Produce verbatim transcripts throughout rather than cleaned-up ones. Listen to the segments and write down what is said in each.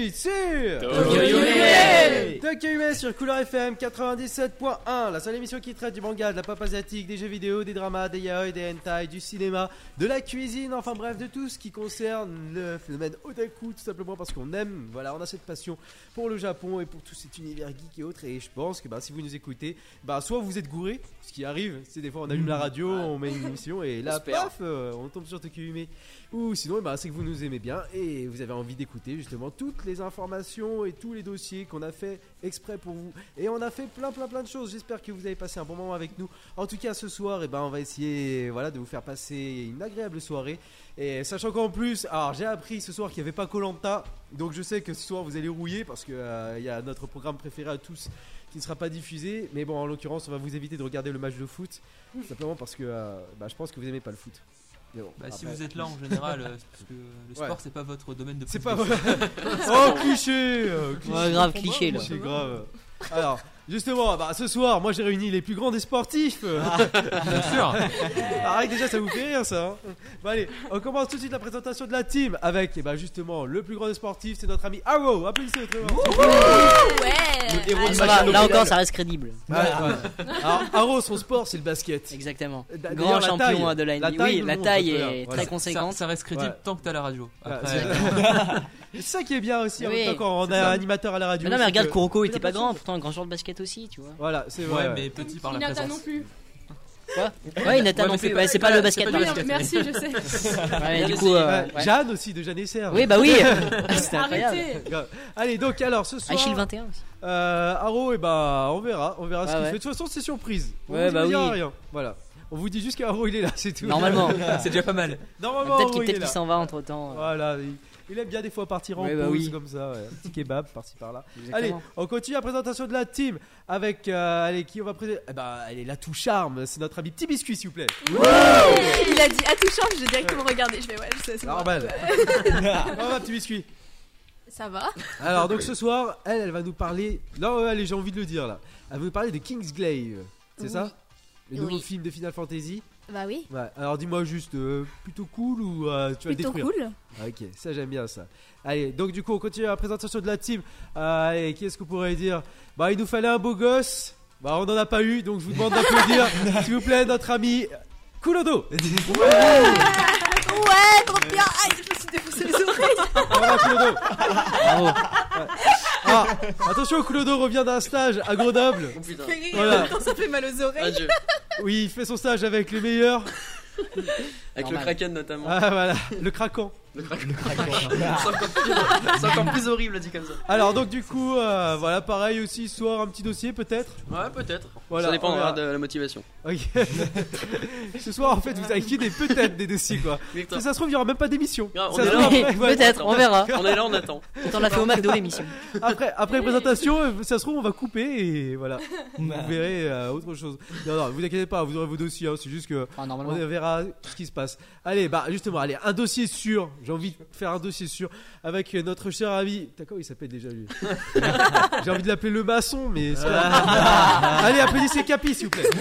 suite sur Tokyo Yume Tokyo Yume sur Couleur F M quatre-vingt-dix-sept point un, la seule émission qui traite du manga, de la pop asiatique, des jeux vidéo, des dramas, des yaoi, des hentai, du cinéma, de la cuisine, enfin bref, de tout ce qui concerne le phénomène otaku, tout simplement parce qu'on aime, voilà, on a cette passion pour le Japon et pour tout cet univers geek et autres. Et je pense que bah, si vous nous écoutez, bah, soit vous êtes gouré, ce qui arrive, c'est des fois on allume la radio, on met une émission et là, paf, euh, on tombe sur Tokyo Yume. Ou sinon, bah, c'est que vous nous aimez bien et vous avez envie d'écouter justement toutes les informations et tous les dossiers qu'on a fait exprès pour vous. Et on a fait plein plein plein de choses. J'espère que vous avez passé un bon moment avec nous. En tout cas, ce soir, eh ben, on va essayer voilà, de vous faire passer une agréable soirée. Et sachant qu'en plus, alors j'ai appris ce soir qu'il n'y avait pas Koh-Lanta, donc je sais que ce soir vous allez rouiller parce qu'il euh, y a notre programme préféré à tous qui ne sera pas diffusé. Mais bon, en l'occurrence, on va vous éviter de regarder le match de foot, simplement parce que euh, bah, je pense que vous n'aimez pas le foot. Bon, bah, après... si vous êtes là en général, c'est parce que le sport ouais. c'est pas votre domaine de c'est pas vrai. Oh cliché, euh, cliché ouais, grave cliché là. C'est grave. Alors justement, bah, ce soir, moi j'ai réuni les plus grands des sportifs. Ah, bien sûr. Arrête, déjà ça vous fait rire ça. Hein. Bon, allez, on commence tout de suite la présentation de la team avec et bah, justement le plus grand des sportifs, c'est notre ami Arrow. Applaudissez très bien. Ouais. Le ça va, là encore ça reste crédible. Ouais, ouais. Alors Arrow, son sport c'est le basket. Exactement. D'ailleurs, grand la champion taille, de la N B A. La taille oui, la taille est voilà. très conséquente. Ça, ça reste crédible ouais. tant que t'as la radio. Après, ouais, c'est ça qui est bien aussi en oui. même temps quand on est animateur à la radio. Mais non mais regarde, que... Kuroko était pas grand, pourtant un grand joueur de basket aussi, tu vois. Voilà, c'est vrai. Ouais, mais petit par la présence. non plus. Quoi Ouais, Inata non plus. Ouais, c'est pas le basket. Oui, merci, je sais. Ouais, du coup, euh, ouais. Jeanne aussi de Jeanne et Serre. Oui, bah oui. C'était incroyable. Allez, donc alors ce soir. Achille vingt et un aussi. Euh, Arrow, et bah on verra, on verra ah ce qu'il ouais. fait. De toute façon, c'est surprise. On ouais, vous bah dit oui. rien. Voilà. On vous dit juste qu'Arrow il est là, c'est tout. Normalement. C'est déjà pas mal. Normalement, peut-être qu'il, peut-être qu'il s'en va entre temps. Voilà. Il... Il aime bien des fois partir en ouais, pause bah oui. comme ça, ouais. Un petit kebab par-ci par-là. Exactement. Allez, on continue la présentation de la team avec euh, allez, qui on va présenter. Eh ben, elle est la tout charme, c'est notre ami Petit Biscuit s'il vous plaît. Ouais. Il a dit à tout charme, j'ai directement regardé. Je fais ouais, je sais, c'est normal. Comment va Petit Biscuit? Ça va. Alors donc ce soir, elle, elle va nous parler. Non, allez, j'ai envie de le dire là. Elle va nous parler de Kingsglaive, c'est oui. ça? Le nouveau oui. film de Final Fantasy. Bah oui. Ouais. Alors dis-moi juste, euh, plutôt cool ou euh, tu vas plutôt le détruire? Plutôt cool. Ah, ok, ça j'aime bien ça. Allez, donc du coup on continue la présentation de la team. Euh, allez, qui est-ce qu'on pourrait dire? Bah il nous fallait un beau gosse. Bah on n'en a pas eu, donc je vous demande d'applaudir s'il vous plaît notre ami Kulodo. Ouais, ouais, trop bien. Aïe, je me suis défoncé les oreilles. Voilà Kulodo. Bravo. Ouais. Ah, attention, Kulodo revient d'un stage à Grenoble. Oh, putain. Rire, voilà. Quand ça fait mal aux oreilles. Adieu. Oui, il fait son stage avec les meilleurs. Avec normal. Le Kraken notamment. Ah voilà, le craquant. Le Kraken. Le Kraken. c'est, encore plus, c'est encore plus horrible dit comme ça. Alors donc du coup, euh, voilà, pareil aussi, ce soir un petit dossier peut-être. Ouais, peut-être. Voilà, ça dépendra de la motivation. Ok. Ce soir en fait, vous avez des peut-être des dossiers quoi. Si ça se trouve, il y aura même pas d'émission. Ah, ça est là, après, ouais, peut-être, on verra. On est là, on attend. On l'a fait au McDo l'émission. Après, après présentation, ça se trouve on va couper et voilà. Vous verrez euh, autre chose. Non non, vous inquiétez pas, vous aurez vos dossiers. Hein, c'est juste que enfin, on verra ce qui se passe. Allez, bah justement, allez, un dossier sûr. J'ai envie de faire un dossier sûr avec notre cher ami. T'as quoi il s'appelle déjà lui? J'ai envie de l'appeler le maçon, mais c'est pas... Allez, applaudissez Capi s'il vous plaît.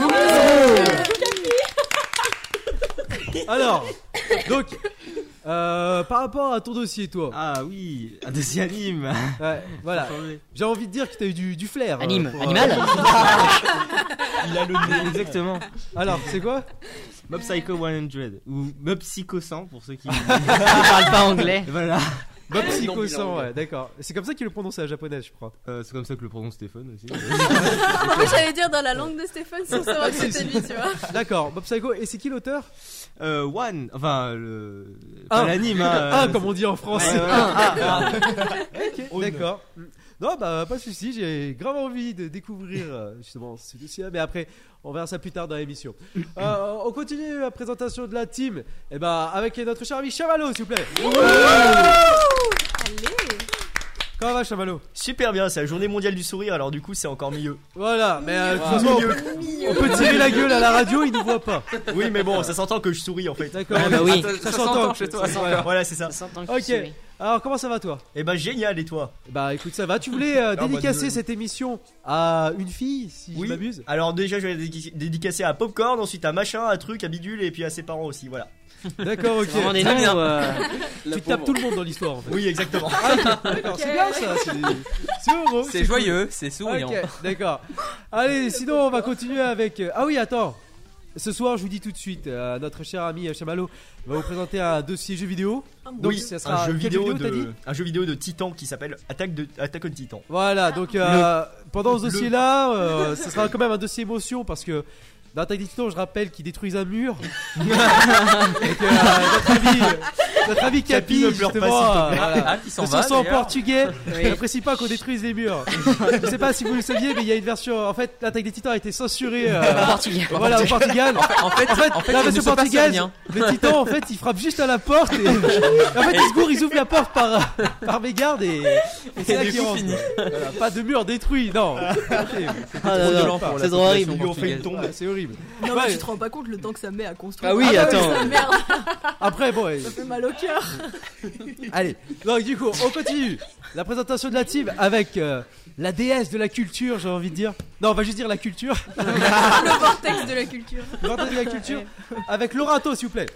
Alors, donc, euh, par rapport à ton dossier, toi. Ah oui, un dossier anime. Ouais, voilà. J'ai envie de dire que t'as eu du, du flair. Anime, euh, pour, animal. Euh... Il a le nom, exactement. Alors, c'est quoi? Mob Psycho cent ou Mob Psycho cent pour ceux qui ne parlent pas anglais. Voilà. Mob Psycho cent, ouais, d'accord. C'est comme ça qu'il le prononce à la japonaise, je crois. Euh, c'est comme ça que le prononce Stéphane aussi. Moi j'allais dire dans la langue de Stéphane sans savoir que c'était lui, tu vois. D'accord, Mob Psycho, et c'est qui l'auteur? Euh, One, enfin, le. Un. Pas l'anime, hein. Un, comme on dit en français. Ouais, ouais, ouais. Un, un. Ok, d'accord. Non, bah, pas de soucis, j'ai grave envie de découvrir justement ce dossier, mais après, on verra ça plus tard dans l'émission. euh, on continue la présentation de la team, et bah, avec notre cher ami Chamallow, s'il vous plaît. Allez. Comment va Chamallow? Super bien, c'est la journée mondiale du sourire, alors du coup c'est encore mieux. Voilà, mais euh, wow. Façon, on, peut, on peut tirer la gueule à la radio, ils nous voient pas. Oui mais bon, ça s'entend que je souris en fait. D'accord, ah, bah oui. ça, ça, ça s'entend chez toi. Ouais. Voilà, c'est ça. Ça s'entend que ok, Alors comment ça va toi? Eh bah génial, et toi? Bah écoute, ça va. Tu voulais euh, Alors, dédicacer moi, de- cette émission à une fille, si Oui. je m'abuse? Alors déjà je vais dédi- dédicacer à Popcorn, ensuite à Machin, à Truc, à Bidule et puis à ses parents aussi, voilà. D'accord, ok. Vraiment des Très noms. bien. euh, Tu tapes tout le monde dans l'histoire en fait. Oui, exactement. D'accord, c'est bien ça. C'est, c'est heureux. C'est joyeux, c'est souriant. Ok, d'accord. Allez, sinon on va continuer avec. euh, Ah oui, attends. Ce soir, je vous dis tout de suite, euh, notre cher ami euh, Chamallow va vous présenter un dossier jeu vidéo. Donc, Oui, ça sera un jeu quelle vidéo, t'as dit de un jeu vidéo de Titan qui s'appelle Attaque de Attack on Titan. Voilà, donc euh, pendant ce dossier-là, euh, ce sera quand même un dossier émotion parce que dans Attaque des Titans, je rappelle qu'ils détruisent un mur. Donc, euh, notre ami, notre ami Capi, Capi, ne pleure pas, justement, s'il te euh, plaît. voilà. Ah, qui s'en De va. son en d'ailleurs. portugais, il n'apprécie pas qu'on détruise les murs. Je sais pas si vous le saviez, mais il y a une version. En fait, l'Attaque des Titans a été censurée. euh, en Portugais. Voilà, au Portugal. En fait, En fait, en fait, la il ne version se passe portugaise, rien. le titan en fait il frappe juste à la porte et en fait ils se gourent, ils ouvrent la porte par, par mégarde et, et c'est là du qu'ils coup, rentrent. fini. Voilà, pas de mur détruit, non. Ah, Trop non, non, violent pour la c'est trop horrible. population Ils lui ont fait une portugaise. tombe. Ouais, c'est horrible. Non, Ouais. mais tu te rends pas compte le temps que ça met à construire. Ah oui, bah attends. ça, merde, Après bon, ouais, ça fait mal au cœur. allez. Donc du coup on continue la présentation de la team avec euh, la déesse de la culture, j'ai envie de dire. Non, on va juste dire la culture. Le vortex de la culture. La déesse de la culture avec Lorato s'il vous plaît.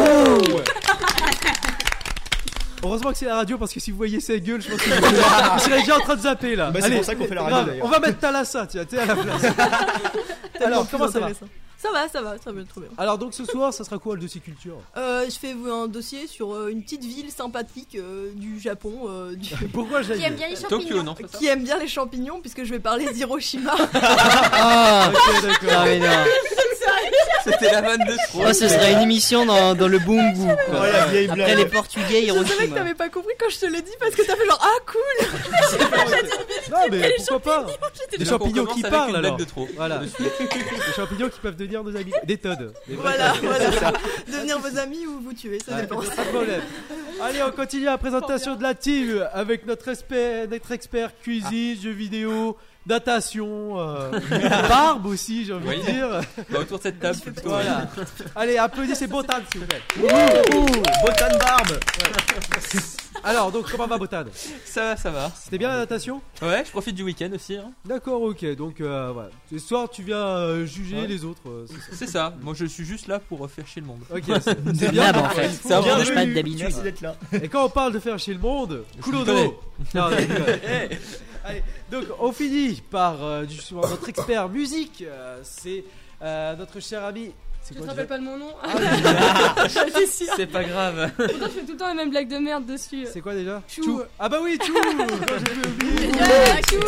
Heureusement que c'est la radio parce que si vous voyez sa gueule, je pense que vous serez déjà en train de zapper là. Bah, c'est Allez, pour ça qu'on fait la radio, grave, d'ailleurs. on va mettre Thalassa, tiens, t'es à la place. Alors, comment ça va? Ça va, ça va, ça va trop bien. Alors donc ce soir, ça sera quoi le dossier culture? Euh, je fais un dossier sur euh, une petite ville sympathique euh, du Japon euh, du- Pourquoi j'ai Qui aime bien les champignons. Tokyo, non? qui aime bien les champignons puisque je vais parler d'Hiroshima. Ah, Ok, d'accord. non, mais non. C'était la vanne de trop. Oh, ce serait une émission dans, dans le boom boom. Oh, la vieille Après blague. les Portugais, Je savais que Hiroshima. t'avais pas compris quand je te l'ai dit parce que t'as fait genre ah cool. Non mais pourquoi pas? Des Donc, on champignons commence qui avec parlent une blague alors. de trop. Voilà. Des champignons qui peuvent devenir nos amis. Des toads. Des vrais Voilà, toads. voilà. C'est ça. Devenir vos amis ou vous tuer, ça Ouais, dépend. pas de problème. Allez, on continue la présentation de la team avec notre expert, notre expert cuisine, jeux vidéo, natation, euh, barbe aussi, j'ai envie Oui. de dire. Bah, autour de cette table, plutôt. Voilà. Allez, applaudissez Botan, s'il vous plaît. Botan Barbe. Alors, donc, comment va Botan? Ça va, ça va. C'était bien la natation? Ouais, je profite du week-end aussi. hein. D'accord, ok. Donc, euh, voilà. Ce soir, tu viens euh, juger Ouais. les autres. euh, c'est ça. C'est ça. Moi, je suis juste là pour euh, faire chier le monde. Ok, c'est c'est bien. Là, bah, en fait. Il faut- C'est un Bien bon je début. pas d'habitude. Merci d'être là. Et quand on parle de faire chez le monde, connais. Kulodo. Non, je rigole. Allez, donc on finit par euh, justement notre expert musique. euh, c'est euh, notre cher ami. C'est Je te quoi rappelle déjà pas de mon nom. J'étais sûre. C'est pas grave. Pourtant, je fais tout le temps les mêmes blagues de merde dessus. C'est quoi déjà? Chou. Ah bah oui, Chou. Non, j'ai oublié. Yeah, chou.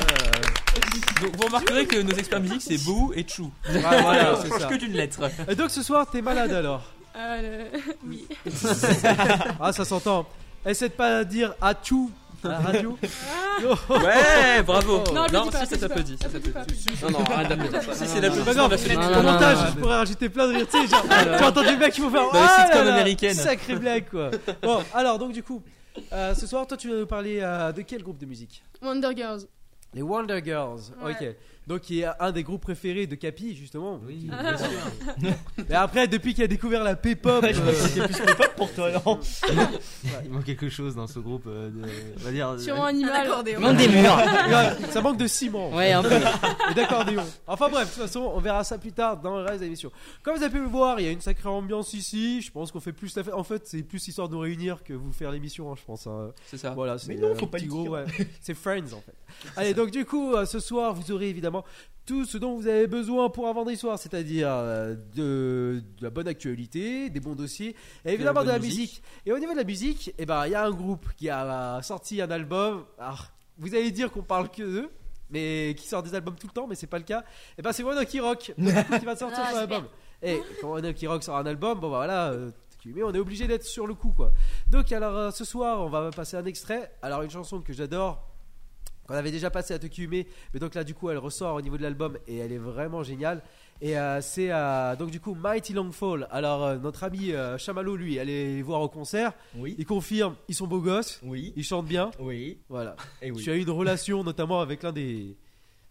Donc, vous remarquerez que nos experts musique, c'est Bou et Chou. Ah, voilà, c'est ça. Que d'une lettre. Et donc ce soir, t'es malade alors? Euh, le- Oui. Ah, ça s'entend. Essaie de pas dire à Chou à la radio. Ouais, bravo. Non, je le dis pas, si, je ça le dis s'applaudit. pas. Ça Je le dis pas. s'applaudit. Non, non, arrête d'applaudir. Si, c'est C'est pas grave. l'applaudissement Non, Au non, non, montage, non. je pourrais rajouter plein de rires. Tu sais, genre, tu entends des mecs qui vont faire. Dans les Ah sitcoms là là, américaines. Sacré blague quoi. Bon, alors donc du coup, euh, ce soir, toi, tu vas nous parler euh, de quel groupe de musique? Wonder Girls. Les Wonder Girls. Ouais. Ok. Donc qui est un des groupes préférés de Capi justement. Oui, bien sûr. Mais après, depuis qu'il a découvert la P-pop, Je crois que c'était plus K-pop pour toi, non? Il manque quelque chose dans ce groupe. euh, de- on va dire. Sûrement Un animal. accordéon. Manque des murs. euh, ça manque de ciment. Ouais, un peu. Et d'accordéon. Enfin bref, de toute façon, on verra ça plus tard dans le reste de l'émission. Comme vous avez pu le voir, il y a une sacrée ambiance ici. Je pense qu'on fait plus la fête. En fait, c'est plus histoire de nous réunir que vous faire l'émission, hein, je pense. hein. C'est ça. Voilà, c'est Mais non, euh, faut un pas petit le gros, dire. ouais. C'est Friends en fait. Allez, donc du coup, euh, ce soir, vous aurez évidemment tout ce dont vous avez besoin pour un vendredi soir, c'est-à-dire euh, de, de la bonne actualité, des bons dossiers, et évidemment de la bonne musique. musique. Et au niveau de la musique, eh ben, il y a un groupe qui a euh, sorti un album. Alors, vous allez dire qu'on parle que d'eux, mais qui sort des albums tout le temps, mais c'est pas le cas. Et ben, c'est One Ok Rock donc, du coup, qui va sortir Ah, son super. album. Et quand One Ok Rock sort un album, bon bah voilà. euh, mais on est obligé d'être sur le coup quoi. Donc alors euh, ce soir on va passer un extrait. Alors une chanson que j'adore, qu'on avait déjà passé à Tokiume, mais donc là du coup elle ressort au niveau de l'album et elle est vraiment géniale. Et euh, c'est euh, donc du coup Mighty Long Fall. Alors euh, notre ami euh, Chamallow lui allait les voir au concert. Oui. Il confirme, ils sont beaux gosses, Oui. ils chantent bien. Oui. Voilà. Et oui. Tu as eu une relation notamment avec l'un des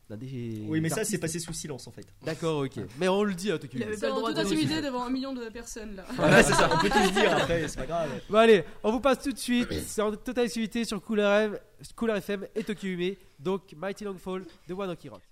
l'un des Oui, mais ça, artistes. c'est passé sous silence en fait. D'accord, ok. Mais on le dit à Tokyo. Il avait C'est pas le en droit toute de intimité devant un million de personnes là. Ouais, c'est ça, on peut tout se dire après, c'est pas grave. Bon, allez, on vous passe tout de suite. C'est en totale exclusivité sur Cooler, M, Cooler F M et Tokyo Ume. Donc, Mighty Long Fall de One Ok Rock.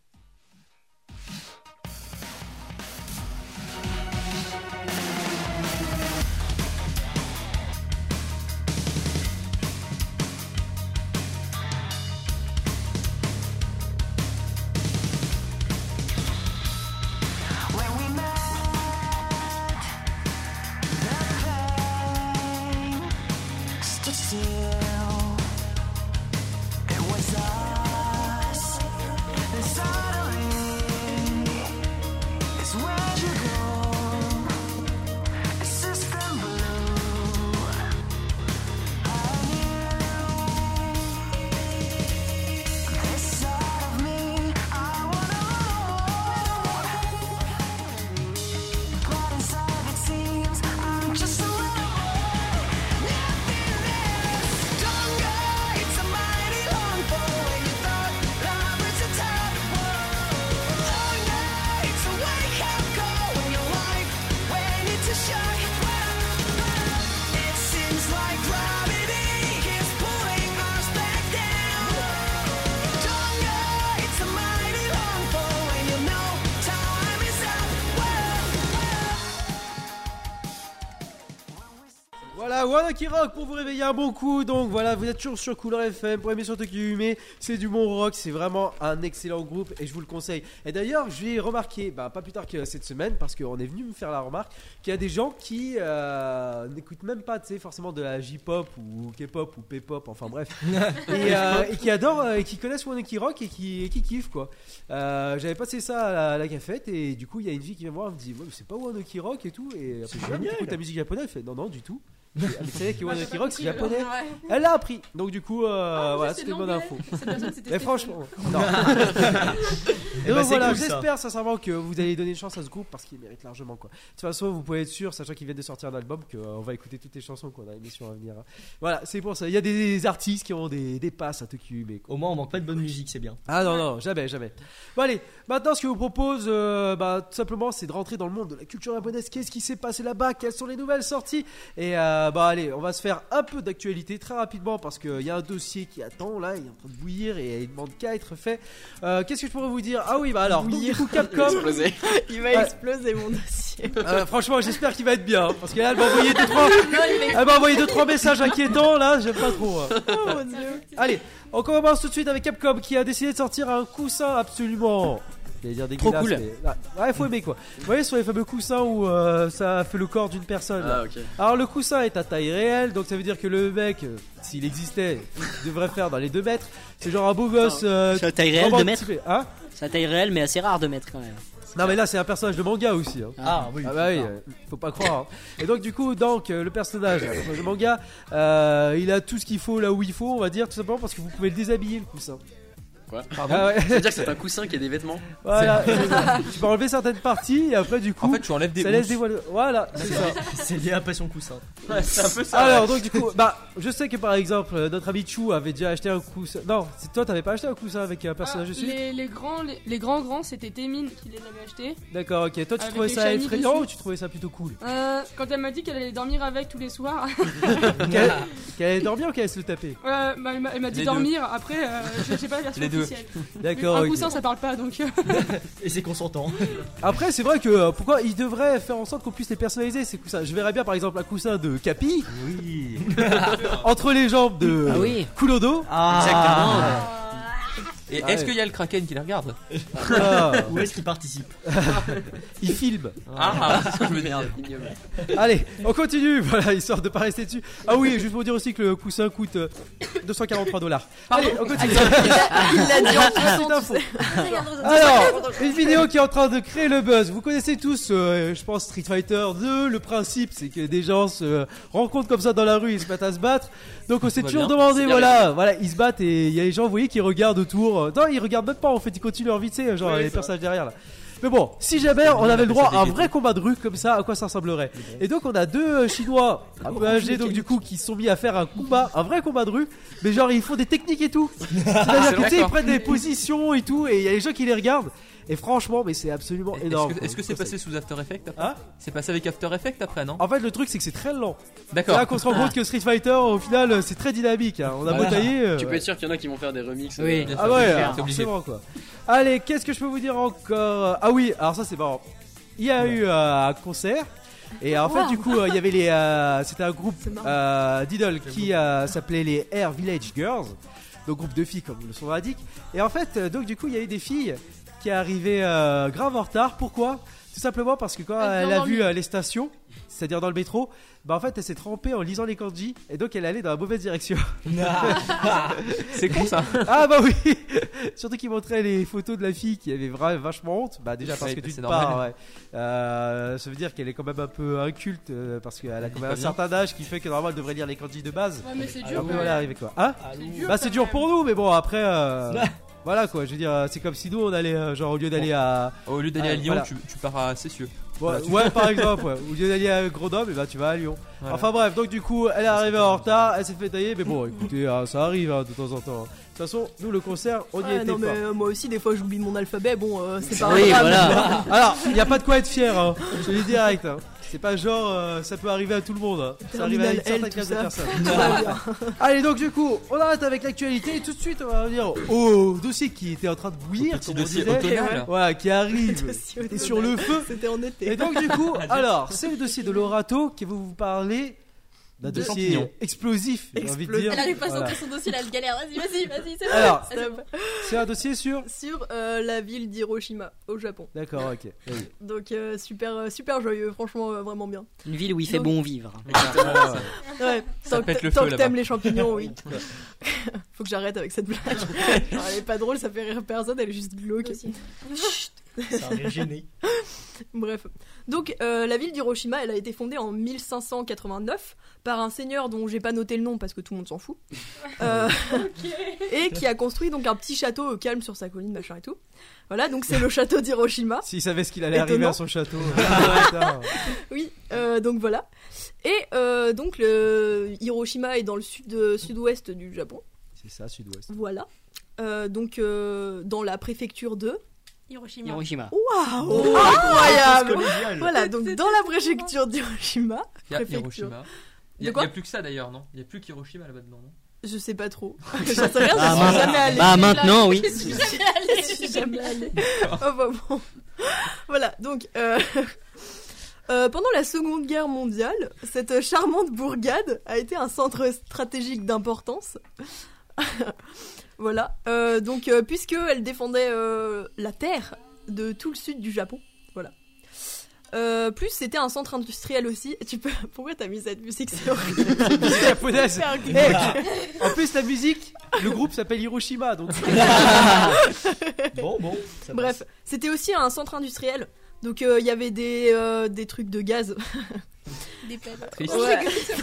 Voilà, One Ok Rock pour vous réveiller un bon coup. Donc voilà, vous êtes toujours sur Cooler F M pour l'émission Tokyo Ume. C'est du bon rock, c'est vraiment un excellent groupe et je vous le conseille. Et d'ailleurs, j'ai remarqué, bah, pas plus tard que cette semaine, parce qu'on est venu me faire la remarque, qu'il y a des gens qui euh, n'écoutent même pas, tu sais, forcément de la J-pop ou K-pop ou P-pop, enfin bref, et, euh, et qui adorent euh, et qui connaissent One Ok Rock et qui, et qui kiffent quoi. Euh, J'avais passé ça à la, à la cafette et du coup, il y a une fille qui vient me voir, elle me dit, ouais, mais c'est pas One Ok Rock et tout. Et après, je dis, ah, t'écoutes la musique japonaise? Elle fait, non, non, du tout. Ah, mais c'est vrai que One Ok Rock c'est japonais. Elle l'a appris. Donc du coup, euh, voilà, c'était une bonne info. Mais franchement, non. Et donc bah, voilà, cool, ça. j'espère sincèrement que vous allez donner une chance à ce groupe parce qu'il mérite largement quoi. De toute façon, vous pouvez être sûr, sachant qu'ils viennent de sortir un album, qu'on va écouter toutes les chansons qu'on a l'émission à venir. hein. Voilà, c'est pour ça. Il y a des artistes qui ont des, des passes à Tokyo Ume. Au moins, on manque pas de bonne musique, c'est bien. Ah non, non, jamais, jamais. Bon, allez, maintenant, ce que je vous propose, euh, bah, tout simplement, c'est de rentrer dans le monde de la culture japonaise. Qu'est-ce qui s'est passé là-bas? Quelles sont les nouvelles sorties? Et euh, bah, allez, on va se faire un peu d'actualité très rapidement parce qu'il y a un dossier qui attend là, il est en train de bouillir et il demande qu'à être fait. Euh, Qu'est-ce que je pourrais vous dire? Ah oui, bah alors, donc, du coup, Capcom. Il va Ouais. exploser mon dossier. Euh, franchement, j'espère qu'il va être bien hein, parce qu'elle m'a envoyé deux trois, elle m'a envoyé deux trois messages inquiétants là, j'aime pas trop. hein. Oh mon dieu. Allez, on commence tout de suite avec Capcom qui a décidé de sortir un coussin absolument. J'allais dire dégueulasse, cool. mais- ah, ouais, faut aimer quoi. Vous voyez sur les fameux coussins où euh, ça fait le corps d'une personne. là. Ah, ok. Alors le coussin est à taille réelle, donc ça veut dire que le mec, euh, s'il existait, il devrait faire dans les deux mètres. C'est genre un beau gosse. Euh, C'est à taille réelle vraiment de mètres. typé. Hein? C'est à taille réelle, mais assez rare de mètres quand même. Non mais là c'est un personnage de manga aussi. Hein. Ah oui. Ah bah oui, euh, faut pas croire. hein. Et donc du coup, donc euh, le personnage, le personnage de manga, euh, il a tout ce qu'il faut là où il faut, on va dire, tout simplement parce que vous pouvez le déshabiller le coussin. Quoi? Ah ouais. C'est-à-dire que c'est un coussin qui a des vêtements. Voilà. Tu peux enlever certaines parties et après du coup, En fait, tu enlèves des ça laisse housses. des voiles. Voilà, c'est ça. C'est lié à Passion Coussin. Ouais, c'est un peu ça. Alors donc du coup, bah je sais que par exemple euh, notre ami Chou avait déjà acheté un coussin. Non, c'est toi t'avais pas acheté un coussin avec un personnage Ah, dessus. les, les grands, les, les grands grands, c'était Témine qui les avait achetés. D'accord, ok. Toi tu Avec trouvais les ça shiny effrayant dessus. ou tu trouvais ça plutôt cool? Euh, quand elle m'a dit qu'elle allait dormir avec tous les soirs, Qu'elle qu'elle allait dormir ou qu'elle allait se le taper? euh, bah, elle m'a- elle m'a dit Les dormir. Après, euh, je sais pas la version Les deux. officielle. D'accord. Un ok. coussin, ça parle pas donc. euh, Et c'est consentant. Après c'est vrai que euh, pourquoi il devrait faire en sorte qu'on puisse les personnaliser ces coussins. Je verrais bien par exemple un coussin de Capi Oui. entre les jambes de Ah oui. Kulodo. Ah. Et Ah est-ce ouais. qu'il y a le Kraken qui les regarde? Ah, Où est-ce qu'il participe? il filme. Ah, c'est ce que je veux dire. Ignoble. Allez, on continue, voilà, histoire de pas rester dessus. Ah oui, juste pour dire aussi que le coussin coûte euh, deux cent quarante-trois dollars. Allez, on continue. Il l'a dit en Petite info. Alors, une vidéo qui est en train de créer le buzz. Vous connaissez tous, euh, je pense, Street Fighter deux. Le principe, c'est que des gens se rencontrent comme ça dans la rue, ils se mettent à se battre. Donc on s'est va toujours bien. demandé, C'est voilà, voilà, ils se battent et il y a les gens, vous voyez, qui regardent autour. Non, ils regardent même pas, en fait, ils continuent leur vie, tu sais, genre Oui, les c'est personnages derrière là. Mais bon, si jamais on avait le droit à un vrai combat de rue comme ça, à quoi ça ressemblerait? Et donc on a deux euh, Chinois un peu âgés donc du coup qui se sont mis à faire un combat, un vrai combat de rue, mais genre ils font des techniques et tout. C'est-à-dire que tu sais, ils prennent des positions et tout, et il y a les gens qui les regardent. Et franchement, mais c'est absolument Est-ce énorme. que- Est-ce que c'est passé sous After Effects après Hein? C'est passé avec After Effects après, non? En fait, le truc c'est que c'est très lent. C'est D'accord. là qu'on se rend compte que Street Fighter, au final, euh, c'est très dynamique. Hein. On a beau Voilà. tailler. euh, Tu peux ouais. être sûr qu'il y en a qui vont faire des remixes. Oui. euh, Ah ouais, C'est alors, obligé. forcément quoi. Allez, qu'est-ce que je peux vous dire encore? Ah oui, alors ça c'est marrant. Il y a eu euh, un concert. Et en fait, Wow. du coup, euh, il y avait les. euh, C'était un groupe C'est marrant. euh, d'idoles qui euh, s'appelait les Air Village Girls. Donc, groupe de filles, comme le son l'indique. Et en fait, euh, donc, du coup, il y a eu des filles qui arrivaient euh, grave en retard. Pourquoi? Tout simplement parce que quand Elles elle sont a dans vu le- euh, les stations, c'est-à-dire dans le métro, bah en fait, elle s'est trempée en lisant les kanji. Et donc, elle allait dans la mauvaise direction. C'est con ça. Ah bah oui. Surtout qu'il montrait les photos de la fille qui avait vra- vachement honte. Bah déjà parce Ouais, que bah, d'une c'est part, normal. ouais, euh, ça veut dire qu'elle est quand même un peu inculte euh, parce qu'elle a quand même Pas un bien. certain âge qui fait que normalement elle devrait lire les kanji de base. Ouais, mais c'est dur. Alors quand que voilà, même. arrivé quoi. Hein? dur, Bah c'est quand dur même. pour nous, mais bon après. euh, Voilà quoi, je veux dire, c'est comme si nous on allait, euh, genre au lieu d'aller à. Au lieu d'aller Ah, à Lyon, voilà. tu, tu pars à Cessieux. Ouais, Voilà, tu- ouais, par exemple, ouais. Au lieu d'aller à Grenoble, et bah tu vas à Lyon. Voilà. Enfin bref, donc du coup, elle est arrivée en retard, elle s'est fait tailler, mais bon, écoutez, hein, ça arrive hein, de temps en temps. De toute façon, nous le concert, on y Ouais, était non, mais pas. euh, moi aussi, des fois, j'oublie mon alphabet. Bon, euh, c'est pas Oui, grave. voilà. Alors, il n'y a pas de quoi être fier, hein. Je te le dis direct. Hein. C'est pas genre, euh, ça peut arriver à tout le monde. Hein. Ça arrive à une Terminal L, certaine tout classe de ça. personnes. Tout va bien. Allez, donc du coup, on arrête avec l'actualité et tout de suite, on va revenir au dossier qui était en train de bouillir, Petit comme on dossier disait. automnal. Voilà, qui arrive. Dossier Et sur le feu. C'était en été. Et donc du coup, alors, c'est le dossier de Lorato qui va vous parler d'un De dossier champignons. explosif, j'ai envie de dire. Elle arrive pas à Voilà. sortir son dossier là, elle galère. Vas-y, vas-y, vas-y, c'est bon. Alors, Ah, c'est bon. c'est un dossier sur. Sur euh, la ville d'Hiroshima, au Japon. D'accord, ok. Oui. Donc, euh, super, euh, super joyeux, franchement, euh, vraiment bien. Une ville où il fait Donc- bon vivre. Voilà, ouais. Ouais, Ça tant que pète t'a- le tant feu, que là-bas. t'aimes les champignons, oui. Faut que j'arrête avec cette blague. Genre, elle est pas drôle, ça fait rire personne, elle est juste glauque. Ça a gêné. Bref. Donc, euh, la ville d'Hiroshima, elle a été fondée en mille cinq cent quatre-vingt-neuf par un seigneur dont j'ai pas noté le nom parce que tout le monde s'en fout. Euh, et qui a construit donc un petit château euh, calme sur sa colline, machin et tout. Voilà, donc c'est le château d'Hiroshima. S'il savait ce qu'il allait arriver Étonnant. à son château. euh, putain. Oui, euh, donc voilà. Et euh, donc, le Hiroshima est dans le sud, euh, sud-ouest du Japon. C'est ça, sud-ouest. Voilà. Euh, donc, euh, dans la préfecture de. Hiroshima. Hiroshima. Waouh! Incroyable! Collégial. Voilà, donc dans la préfecture d'Hiroshima, Il y a préfecture. Hiroshima. Il y De a, quoi il y a plus que ça d'ailleurs, non? Il y a plus qu'Hiroshima là-bas dedans, non? je sais pas trop. Je sais rien, Ah, je ma- suis jamais allée. Bah maintenant, oui. Je suis jamais allée. Oh, bah bon. Voilà, donc euh, euh, pendant la Seconde Guerre mondiale, cette charmante bourgade a été un centre stratégique d'importance. Voilà, euh, donc euh, puisque elle défendait euh, la terre de tout le sud du Japon, voilà. Euh, plus c'était un centre industriel aussi. Tu peux. Pourquoi t'as mis cette musique? C'est horrible. Musique japonaise. Super Eh, glauque. en plus, la musique, le groupe s'appelle Hiroshima, donc. Bon, bon. ça Bref, c'était aussi un centre industriel. Donc il y avait des, euh, des trucs de gaz. Des pelles. Triste. Ouais.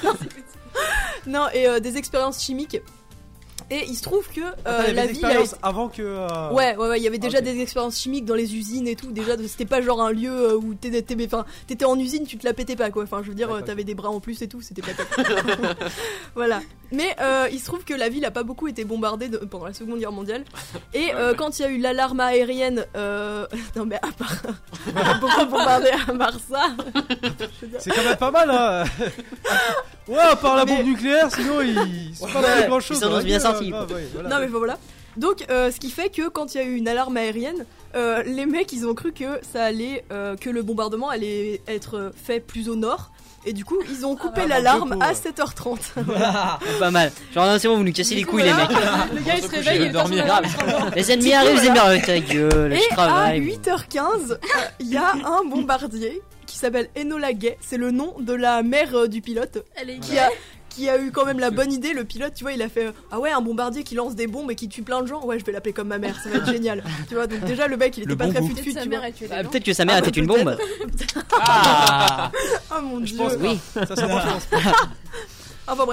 Non, et euh, des expériences chimiques. Et il se trouve que euh, Attends, il y avait la des ville a expériences été- avant que. euh, Ouais, ouais, ouais, il y avait déjà Ok. des expériences chimiques dans les usines et tout. Déjà, c'était pas genre un lieu euh, où t'étais, t'étais, enfin, t'étais en usine, tu te la pétais pas quoi. Enfin, je veux dire, D'accord, euh, t'avais des bras en plus et tout, c'était pas top. Voilà. Mais euh, il se trouve que la ville a pas beaucoup été bombardée de- pendant la Seconde Guerre mondiale. Et euh, quand il y a eu l'alarme aérienne, euh... non mais à part, pas beaucoup bombardé à part ça. Je veux dire, C'est quand même pas mal, hein. Ouais, à part la Mais- bombe nucléaire, sinon il se passe pas Ouais, grand chose. ils s'en ont bien sortis, quoi. Non mais voilà. Donc euh, ce qui fait que quand il y a eu une alarme aérienne, euh, les mecs ils ont cru que ça allait, euh, que le bombardement allait être fait plus au nord. Et du coup ils ont coupé Ah, l'alarme un peu, à ouais. sept heures trente. Pas mal. Genre, non, c'est bon, vous nous cassez les Du coup, couilles, les voilà. mecs. Le gars il se coucher, réveille il et va dormir. dormir. Les ennemis Du coup, arrivent, les voilà. ennemis arrivent, ta gueule, Et je à travaille. huit heures quinze, il y a un bombardier qui s'appelle Enola Gay. C'est le nom de la mère euh, du pilote. Elle est Qui a, qui a eu quand même la bonne idée, le pilote, tu vois, il a fait euh, ah ouais, un bombardier qui lance des bombes et qui tue plein de gens, ouais, je vais l'appeler comme ma mère, ça va être génial. Tu vois, donc déjà le mec il était Le pas bon très goût. fut-fut, Sa tu mère vois. a tué Ah, des gens. peut-être que sa mère Ah, a peut-être une peut-être. bombe. Ah Oh mon Je dieu. pense Oui. Ça s'approche, je pense. Enfin bref.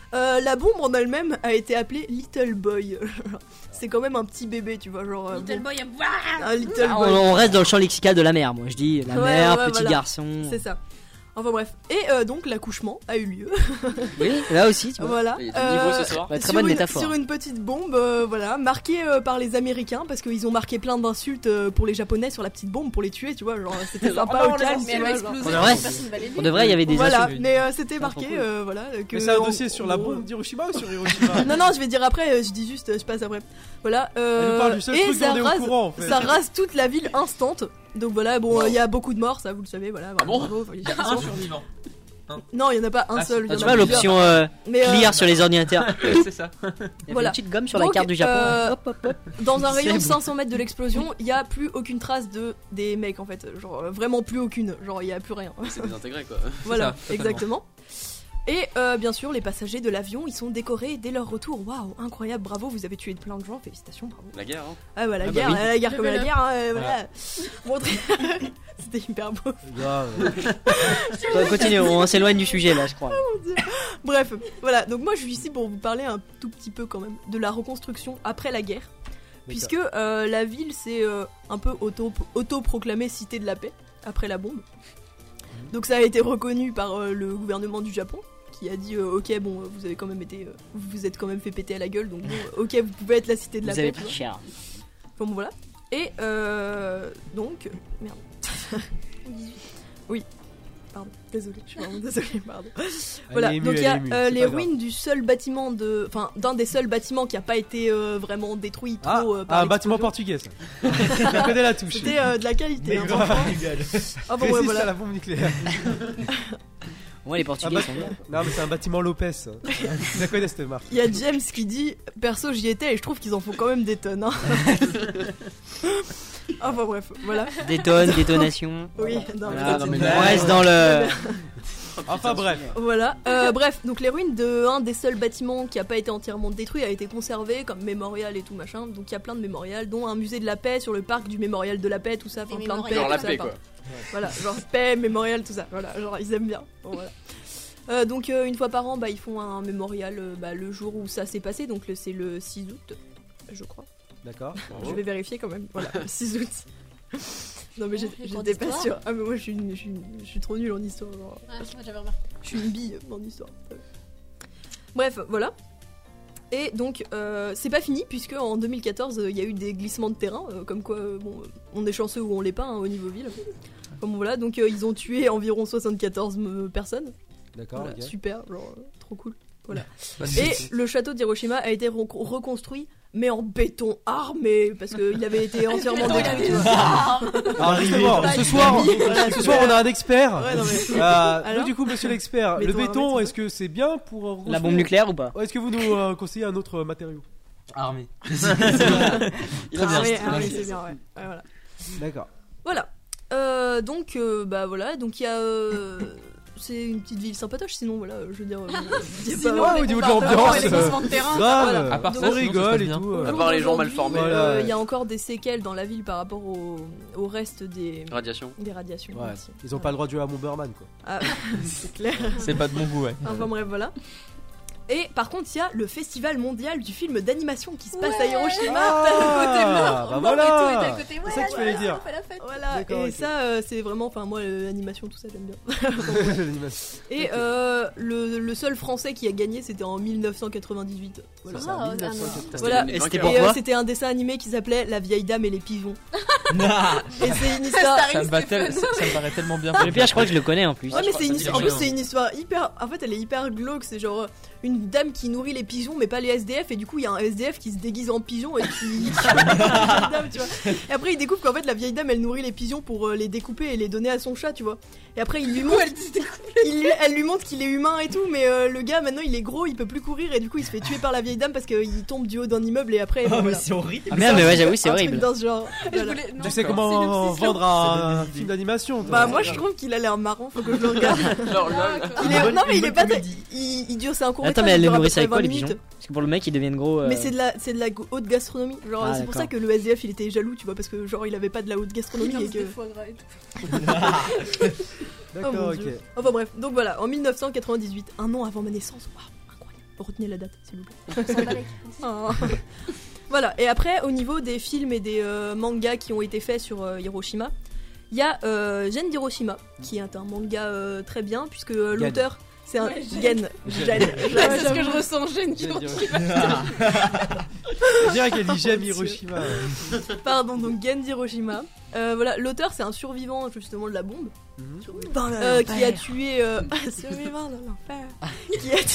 Euh, la bombe en elle-même a été appelée Little Boy. C'est quand même un petit bébé, tu vois, genre. Little bon. Boy, Un Little ah, Boy. on, on reste dans le champ lexical de la mère, moi je dis la Ouais, mère, ouais, petit voilà. garçon. C'est ça. Enfin bref. Et euh, donc l'accouchement a eu lieu. Oui, là aussi, tu vois. Voilà. Il y a du niveau ce soir. Ouais, très sur bonne une, métaphore. Sur une petite bombe, euh, voilà, marquée euh, par les Américains parce qu'ils ont marqué plein d'insultes euh, pour les Japonais sur la petite bombe pour les tuer, tu vois, genre c'était sympa au calme. Mais elle va exploser. Pour de vrai, pour de vrai, il y avait des Voilà, insultes. mais euh, c'était Ah, marqué, trop cool. euh, voilà. Que Mais c'est un en- dossier sur la en- bombe d'Hiroshima ou sur Hiroshima? Non, non, je vais dire après, euh, je dis juste, euh, je passe après. Voilà. Euh, Elle nous parle du seul et truc dont ça on est au rase, courant, en fait. ça rase toute la ville instant. Donc voilà, bon, euh, il y a beaucoup de morts, ça vous le savez, voilà. Ah bon bravo, Il y a un félicitations. survivant. Non, il y en a pas un Ah, seul. il y Ah, en tu a vois plusieurs. l'option euh, Mais, euh, clear sur les ordinateurs. C'est ça. Il y avait Voilà. une petite gomme sur Donc, la carte du Japon. euh, Hop, hop, hop. Dans un rayon de C'est cinq cents mètres de l'explosion, il y a plus aucune trace de des mecs en fait, genre euh, vraiment plus aucune, genre il y a plus rien. C'est désintégré quoi. Voilà, ça, totalement. exactement. Et euh, bien sûr, les passagers de l'avion, ils sont décorés dès leur retour. Waouh, incroyable, bravo, vous avez tué plein de gens, félicitations, bravo. La guerre, hein. Ah bah la Ah bah guerre, oui. la guerre comme la Level up. guerre, hein, euh, voilà. Montrez- C'était hyper beau. Grave. Bon, continue, on s'éloigne du sujet là, je crois. Bref, voilà, donc moi je suis ici pour vous parler un tout petit peu quand même de la reconstruction après la guerre. Puisque euh, la ville s'est euh, un peu auto- auto-proclamée cité de la paix après la bombe. Donc ça a été reconnu par euh, le gouvernement du Japon qui a dit euh, ok bon vous avez quand même été euh, vous vous êtes quand même fait péter à la gueule donc bon, euh, ok vous pouvez être la cité de la Vous avez paix. tu pris vois. cher. Bon voilà. Et euh, donc merde. Oui. Pardon, désolé, je suis vraiment désolée, pardon. Voilà, Elle est émue, donc il elle y est a émue, euh, c'est les pas grave. ruines du seul bâtiment de, enfin d'un des seuls bâtiments qui a pas été euh, vraiment détruit Ah, trop euh, par ah, un bâtiment l'explosion. portugais ça. Je connais la touche. C'était euh, de la qualité. hein, Mais franchement. Ah bon, ouais, Résiste voilà. à la bombe nucléaire. Ouais, les Un Portugais bat- sont bien. Non mais c'est un bâtiment Lopez. ça. Je la connais cette marque. Il y a James qui dit perso j'y étais et je trouve qu'ils en font quand même des tonnes. Hein. Enfin bref, voilà. Détonne, détonation. Oui, non, mais Voilà, ça, non, c'est mais une là- on blague. reste dans le. Enfin bref. Voilà. Euh, bref, donc les ruines de un des seuls bâtiments qui a pas été entièrement détruit a été conservé comme mémorial et tout machin. Donc il y a plein de mémorials, dont un musée de la paix sur le parc du mémorial de la paix, tout ça, enfin Des plein de paix, mémorials. Genre la tout ça, paix enfin, quoi. voilà, genre paix, mémorial, tout ça. Voilà, genre ils aiment bien. Bon, voilà. Euh, donc euh, une fois par an, bah, ils font un mémorial euh, bah, le jour où ça s'est passé, donc le- c'est le six août, je crois. D'accord. Je vais vérifier quand même. Voilà, le six août. Non mais j'ai- Oh, les cours j'étais pas d'histoire. sûre. Ah mais moi je suis, une- je suis, une- je suis trop nulle en histoire. genre. Ah, moi j'avais remarqué. Je suis une bille en histoire. Bref, voilà. Et donc, euh, c'est pas fini, puisque en deux mille quatorze, il y a eu des glissements de terrain, euh, comme quoi, euh, bon, euh, on est chanceux ou on l'est pas hein, au niveau ville. Comme voilà, donc euh, ils ont tué environ soixante-quatorze euh, personnes. D'accord. Voilà, ok. super, genre, euh, trop cool. Voilà. Bah, Et c'est- le château d'Hiroshima a été re- reconstruit, mais en béton armé, parce qu'il avait été entièrement détruit. tu vois. Alors justement, ce soir, Voilà, ce soir on a un expert. Ouais, non, mais- Euh, Alors donc du coup, monsieur l'expert, le Béton armé, béton, c'est est-ce que c'est bien pour euh, La reconstruire bombe nucléaire ou pas? Ou est-ce que vous nous euh, conseillez un autre matériau? Armé. Il a Ah bien oui, ah oui, c'est bien, ouais. Ouais, voilà. D'accord. Voilà. Euh, donc, euh, bah voilà, donc il y a. euh, c'est une petite ville sympatoche, sinon voilà, je veux dire. euh, y a pas- Sinon, Ouais, les au niveau de bombardements l'ambiance, et les euh, glissements de terrain. Grave. Voilà. À part ça, on sinon, ça se rigole passe et bien. tout. euh. À part les gens mal Aujourd'hui, formés. euh, Voilà, Il ouais. y a encore des séquelles dans la ville par rapport au, au reste des, Radiation. des radiations. Ouais, merci. ils ont pas le droit de jouer à Bomberman quoi. Ah, c'est clair. C'est pas de bon goût, ouais. Enfin bref, voilà. Et par contre, il y a le festival mondial du film d'animation qui se passe à Hiroshima. Ah, bah voilà. C'est C'est ça que tu fallais dire. Voilà, D'accord, et ok. ça, euh, c'est vraiment, enfin, moi, euh, l'animation, tout ça, j'aime bien. L'animation. Et Ok. euh, le, le seul français qui a gagné, c'était en mille neuf cent quatre-vingt-dix-huit. Voilà. C'est ça, Ah, mille neuf cent quatre-vingt-dix. Voilà. C'était Et c'était le Et euh, pourquoi? c'était un dessin animé qui s'appelait La vieille dame et les pigeons. Et c'est une histoire. Ça me, va tel- ça, ça me paraît tellement bien. Le pire, je crois que je le connais en plus. Ouais, mais c'est une ça dit histoire. En quelque plus, chose. c'est une histoire hyper. En fait, elle est hyper glauque. C'est genre euh, une dame qui nourrit les pigeons, mais pas les S D F. Et du coup, il y a un S D F qui se déguise en pigeon et qui. la dame, tu vois. Et après, il découvre qu'en fait, la vieille dame, elle nourrit les pigeons pour euh, les découper et les donner à son chat, tu vois. Et après, il lui montre. il lui- elle lui montre qu'il est humain et tout, mais euh, le gars, maintenant, il est gros, il peut plus courir. Et du coup, il se fait tuer par la vieille dame parce qu'il tombe du haut d'un immeuble. Et après. Oh, bon, mais voilà. c'est horrible. Ah merde, mais ouais, j'avoue, c'est Un truc horrible. dans ce genre. Voilà. Tu sais comment vendre un film d'animation toi. Bah, moi, je trouve qu'il a l'air marrant. Faut que je le regarde. Alors là, Il est- bonne- non mais une il est bonne pas comédie. il, il dure c'est un court Attends, métrage, mais elle il les dure à peu nourrissait près avec quoi vingt les minutes. pigeons? Parce que pour le mec, ils deviennent gros. euh, Mais c'est de la c'est de la go- haute gastronomie. Genre Ah, c'est pour ça d'accord. que le S D F il était jaloux, tu vois, parce que genre il avait pas de la haute gastronomie et que Oh D'accord, mon ok. Dieu. Enfin bref, donc voilà, en mille neuf cent quatre-vingt-dix-huit, un an avant ma naissance. Waouh, incroyable. Retenez la date, s'il vous plaît. Oh. Voilà, et après, au niveau des films et des euh, mangas qui ont été faits sur euh, Hiroshima, il y a euh, Gen d'Hiroshima, qui est un manga euh, très bien, puisque euh, l'auteur, c'est un... Ouais, Gen. Gen. C'est ce que je ressens, Gen d'Hiroshima. Je dirais qu'elle dit j'aime Hiroshima. Pardon, donc Gen d'Hiroshima. Euh, voilà, l'auteur, c'est un survivant justement de la bombe. Mhm. Dans euh, qui a tué euh... survivant dans l'enfer qui a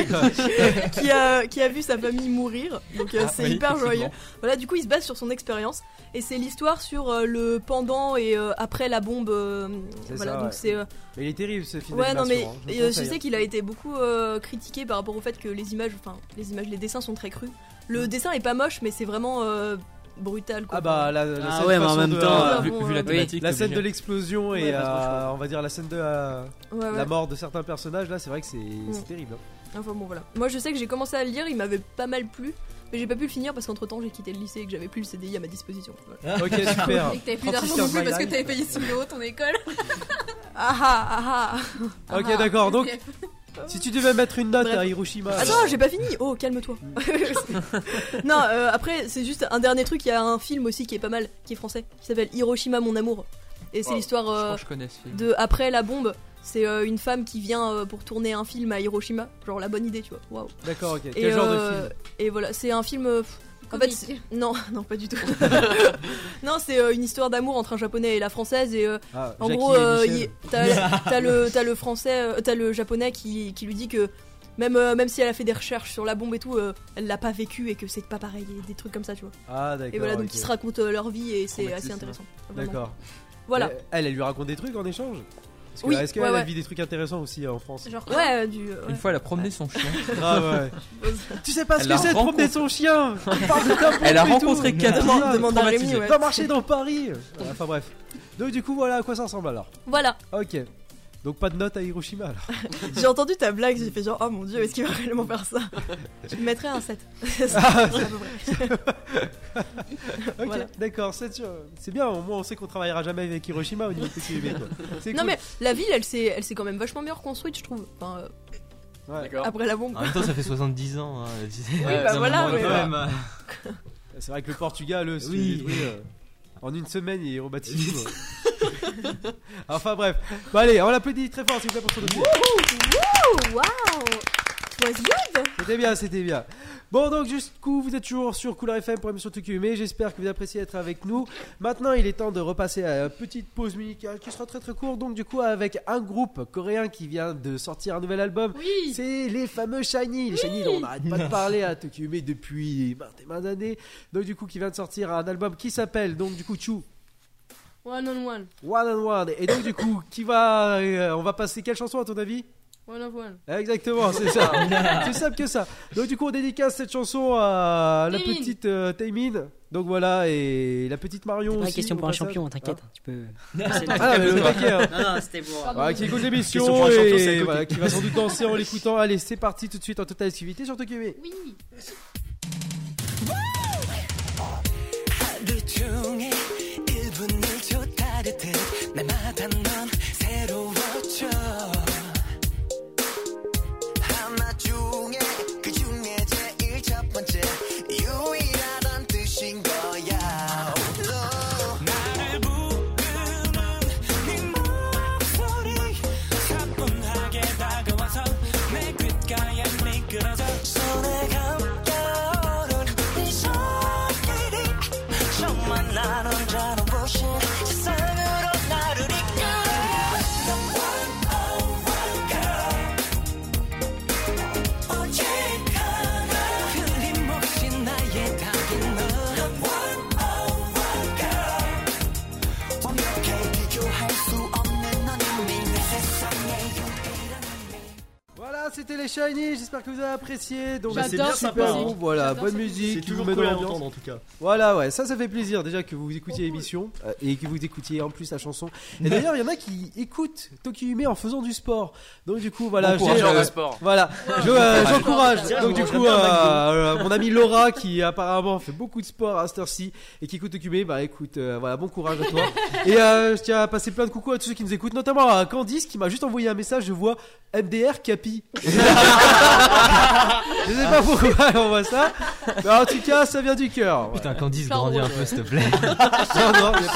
tué qui a qui a vu sa famille mourir, donc euh, Ah, c'est oui, hyper joyeux. effectivement. Voilà, du coup il se base sur son expérience et c'est l'histoire sur euh, le pendant et euh, après la bombe, euh, C'est voilà, ça, donc ouais. c'est euh, Mais il est terrible ce film. ouais non mais d'animation, hein, je et, le euh, je conseille, sais qu'il a été beaucoup euh, critiqué par rapport au fait que les images enfin les images les dessins sont très crus. Le dessin est pas moche mais c'est vraiment euh, brutal quoi. Ah bah la, la Ah scène ouais, mais en façon même de- temps, euh, vu, bon, vu la euh, thématique. la t'es scène de obligé. l'explosion Ouais, et pas trop euh, chaud. on va dire la scène de euh, Ouais, ouais. la mort de certains personnages là, c'est vrai que c'est c'est terrible. hein. Enfin bon voilà. Moi je sais que j'ai commencé à le lire, il m'avait pas mal plu, mais j'ai pas pu le finir parce qu'entre temps j'ai quitté le lycée et que j'avais plus le C D I à ma disposition. Voilà. Ok super. Et que t'avais plus trente-six d'argent non plus My parce que Life. t'avais payé sous l'eau ton école. Ah ah ah. Ok Ah. d'accord donc si tu devais mettre une note Bref. à Hiroshima. Attends, j'ai pas fini. Oh, calme-toi. Non, euh, après, c'est juste un dernier truc. Il y a un film aussi qui est pas mal, qui est français, qui s'appelle Hiroshima, mon amour. Et c'est Oh, l'histoire Je crois euh, que je connais ce film. de après la bombe. C'est euh, une femme qui vient euh, pour tourner un film à Hiroshima. Genre la bonne idée, tu vois. Waouh. D'accord ok. Et, Quel genre de euh, film? Et voilà, c'est un film. euh, En fait, Comique. c'est- non, non, pas du tout. Non, c'est euh, une histoire d'amour entre un japonais et la française. Et euh, Ah, en Jackie gros, et euh, Michel. il- t'as t'as le, t'as le français, euh, t'as le japonais qui, qui lui dit que même, euh, même si elle a fait des recherches sur la bombe et tout, euh, elle l'a pas vécu et que c'est pas pareil, et des trucs comme ça, tu vois. Ah d'accord. Et voilà, donc ok. ils se racontent euh, leur vie et c'est assez Traumatisme. intéressant. Vraiment. D'accord. Voilà. Mais Elle, elle lui raconte des trucs en échange. Parce que Oui, est-ce qu'elle ouais, a ouais. vu des trucs intéressants aussi euh, en France? Genre Ouais, euh, du. euh, Une ouais. fois, elle a promené son chien. Grave ouais. Tu sais pas ce Elle que a c'est de rencontré- promener son chien. Tu parles de ta pompe Elle a et tout. rencontré Cathy. Demande- demande à Rémi, traumatisée. ouais. Va marcher dans Paris. Ouais, Enfin bref. Donc du coup voilà à quoi ça ressemble alors. Voilà, Ok. Donc pas de note à Hiroshima alors. j'ai entendu ta blague, j'ai fait genre, oh mon dieu, est-ce qu'il va réellement faire ça? Je lui mettrais un sept. C'est Ah, à peu près. Ok, Voilà. d'accord, c'est sûr. C'est bien, au moins on sait qu'on travaillera jamais avec Hiroshima au niveau de T Q M, quoi. C'est Non cool. mais la ville, elle s'est elle s'est quand même vachement bien reconstruite, je trouve. Enfin, euh, Ouais. D'accord. après la bombe. En même temps, ça fait soixante-dix ans. Hein. Oui, bah voilà, mais- quand même. euh, C'est vrai que le Portugal, eux, se fait Oui. détruire, euh, en une semaine, il rebâtit tout. ouais. Enfin bref. Bon allez, on l'applaudit très fort s'il vous plaît pour son dossier. Oh, waouh! Was good? C'était bien, c'était bien. Bon donc jusqu'où vous êtes toujours sur Couleur F M pour l'émission T Q M et j'espère que vous appréciez être avec nous. Maintenant il est temps de repasser à une petite pause musicale qui sera très très courte. Donc du coup avec un groupe coréen qui vient de sortir un nouvel album. Oui. C'est les fameux Shiny. Les Shiny dont on n'arrête pas de parler à T Q M depuis maintes et maintes années. Donc du coup qui vient de sortir un album qui s'appelle donc du coup Chou One on one. One on One. Et donc du coup qui va euh, on va passer quelle chanson à ton avis? One of one. Exactement, c'est ça. C'est simple que ça. Donc du coup, on dédicace cette chanson à la Taemin. petite euh, Taemin. Donc voilà, et la petite Marion C'est pas aussi. question au pour un passage. champion, t'inquiète. Hein Tu peux. Ah, mais le taquet, hein. Non, non, c'était pour. Pardon. Voilà, qui écoute Question l'émission pour un champion, c'est à et côté. voilà, qui va sans doute danser en l'écoutant. Allez, c'est parti tout de suite en totale exclusivité sur Tokyo. Oui. 하루 종일 일 분을 줘 따뜻해 날마다 넌 새로워져 하나 중에 그 중에 제일 첫 번째 유일하단 뜻인 거야 너 나를 부르는 네 목소리 사뿐하게 다가와서 내 귓가에 미끄러져 손에 감겨오른 네 손길이 정말 난 혼자 눈부신 세상으로 나를 이끌어 The one oh one girl 오직하나 틀림없이 나의 답인 너 The one oh one girl 완벽해 비교할 수 없는 넌 이미 내 세상에 유일한 Voilà, c'était les Shiny. J'espère que vous avez apprécié. Donc J'adore c'est bien cette sympa. musique. Hein. Voilà, J'adore bonne cette musique. C'est qui toujours vous met cool dans à l'ambiance. entendre en tout cas. Voilà, ouais, ça, ça fait plaisir déjà que vous écoutiez l'émission euh, et que vous écoutiez en plus la chanson. Et d'ailleurs, il y en a qui écoutent Tokyo en faisant du sport. Donc du coup, voilà, Bon j'ai, courage euh, de sport. voilà, je- euh, j'encourage. Tiens, Donc je du mangerais coup, bien un McDo. euh, euh, mon ami Laura qui apparemment fait beaucoup de sport à cette heure-ci et qui écoute Tokyo, bah écoute, euh, voilà, bon courage à toi. Et euh, je tiens à passer plein de coucou à tous ceux qui nous écoutent, notamment à Candice qui m'a juste envoyé un message. Je vois M D R Capi. Et Je sais pas pourquoi on voit ça, mais en tout cas, ça vient du cœur. Voilà. Putain, Candice, grandis un peu, s'il te plaît. Non, non, y a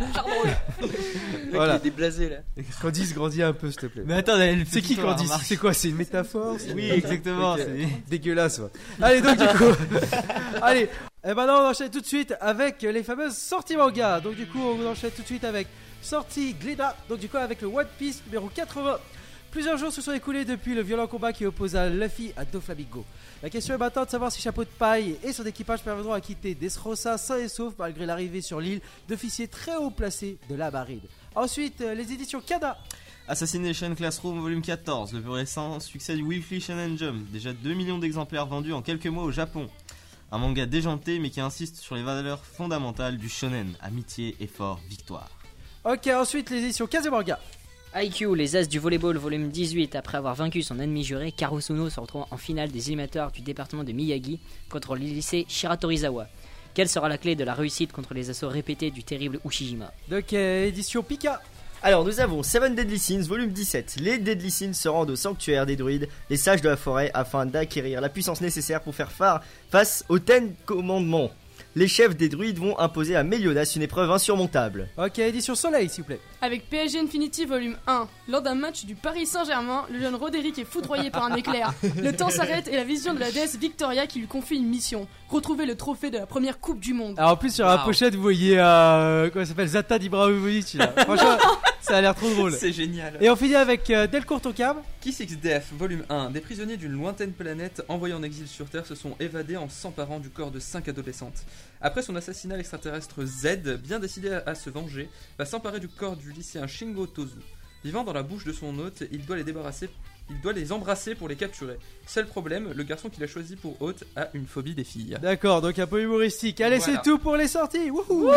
pas de- Voilà. Il est déblasé là. Candice, grandis un peu, s'il te plaît. Mais attends, elle fait C'est qui tout le temps la Candice? remarque. C'est quoi? C'est une métaphore? c'est- Oui, exactement. Ok. c'est- Dégueulasse. Ouais. Allez, donc du coup, allez. Et maintenant, on enchaîne tout de suite avec les fameuses sorties manga. Donc du coup, on enchaîne tout de suite avec sortie Gleda. Donc du coup, avec le One Piece numéro quatre-vingts. Plusieurs jours se sont écoulés depuis le violent combat qui opposa Luffy à Doflamingo. La question est maintenant de savoir si Chapeau de Paille et son équipage parviendront à quitter Dressrosa sains et saufs malgré l'arrivée sur l'île d'officiers très haut placés de la marine. Ensuite, euh, les éditions Kada. Assassination Classroom volume quatorze, le plus récent succès du Weekly Shonen Jump. Déjà deux millions d'exemplaires vendus en quelques mois au Japon. Un manga déjanté mais qui insiste sur les valeurs fondamentales du shonen. Amitié, effort, victoire. Ok, ensuite les éditions Kazemanga. I Q, les As du volleyball, volume dix-huit. Après avoir vaincu son ennemi juré, Karusuno se retrouve en finale des éliminatoires du département de Miyagi contre le lycée Shiratorizawa. Quelle sera la clé de la réussite contre les assauts répétés du terrible Ushijima? Donc, euh, édition Pika. Alors nous avons Seven Deadly Sins volume dix-sept. Les Deadly Sins se rendent au sanctuaire des druides, les sages de la forêt, afin d'acquérir la puissance nécessaire pour faire fa- face aux Ten Commandements. Les chefs des druides vont imposer à Meliodas une épreuve insurmontable. Ok, édition Soleil, s'il vous plaît. Avec P S G Infinity volume un. Lors d'un match du Paris Saint-Germain, le jeune Roderick est foudroyé par un éclair. Le temps s'arrête et la vision de la déesse Victoria qui lui confie une mission. Retrouver le trophée de la première coupe du monde. Alors en plus sur la Wow. pochette vous voyez euh, comment ça s'appelle, Zlatan Ibrahimovic là. Franchement ça a l'air trop drôle. C'est génial. Et on finit avec euh, Delcourt Tocam. Kiss X D F, volume un. Des prisonniers d'une lointaine planète envoyés en exil sur Terre se sont évadés en s'emparant du corps de cinq adolescentes. Après son assassinat, l'extraterrestre Z, bien décidé à, à se venger, va s'emparer du corps du lycéen Shingo Tozu. Vivant dans la bouche de son hôte, il doit les débarrasser, il doit les embrasser pour les capturer. Seul problème, le garçon qu'il a choisi pour hôte a une phobie des filles. D'accord, donc un peu humoristique. Allez, Voilà. c'est tout pour les sorties. Wouhou.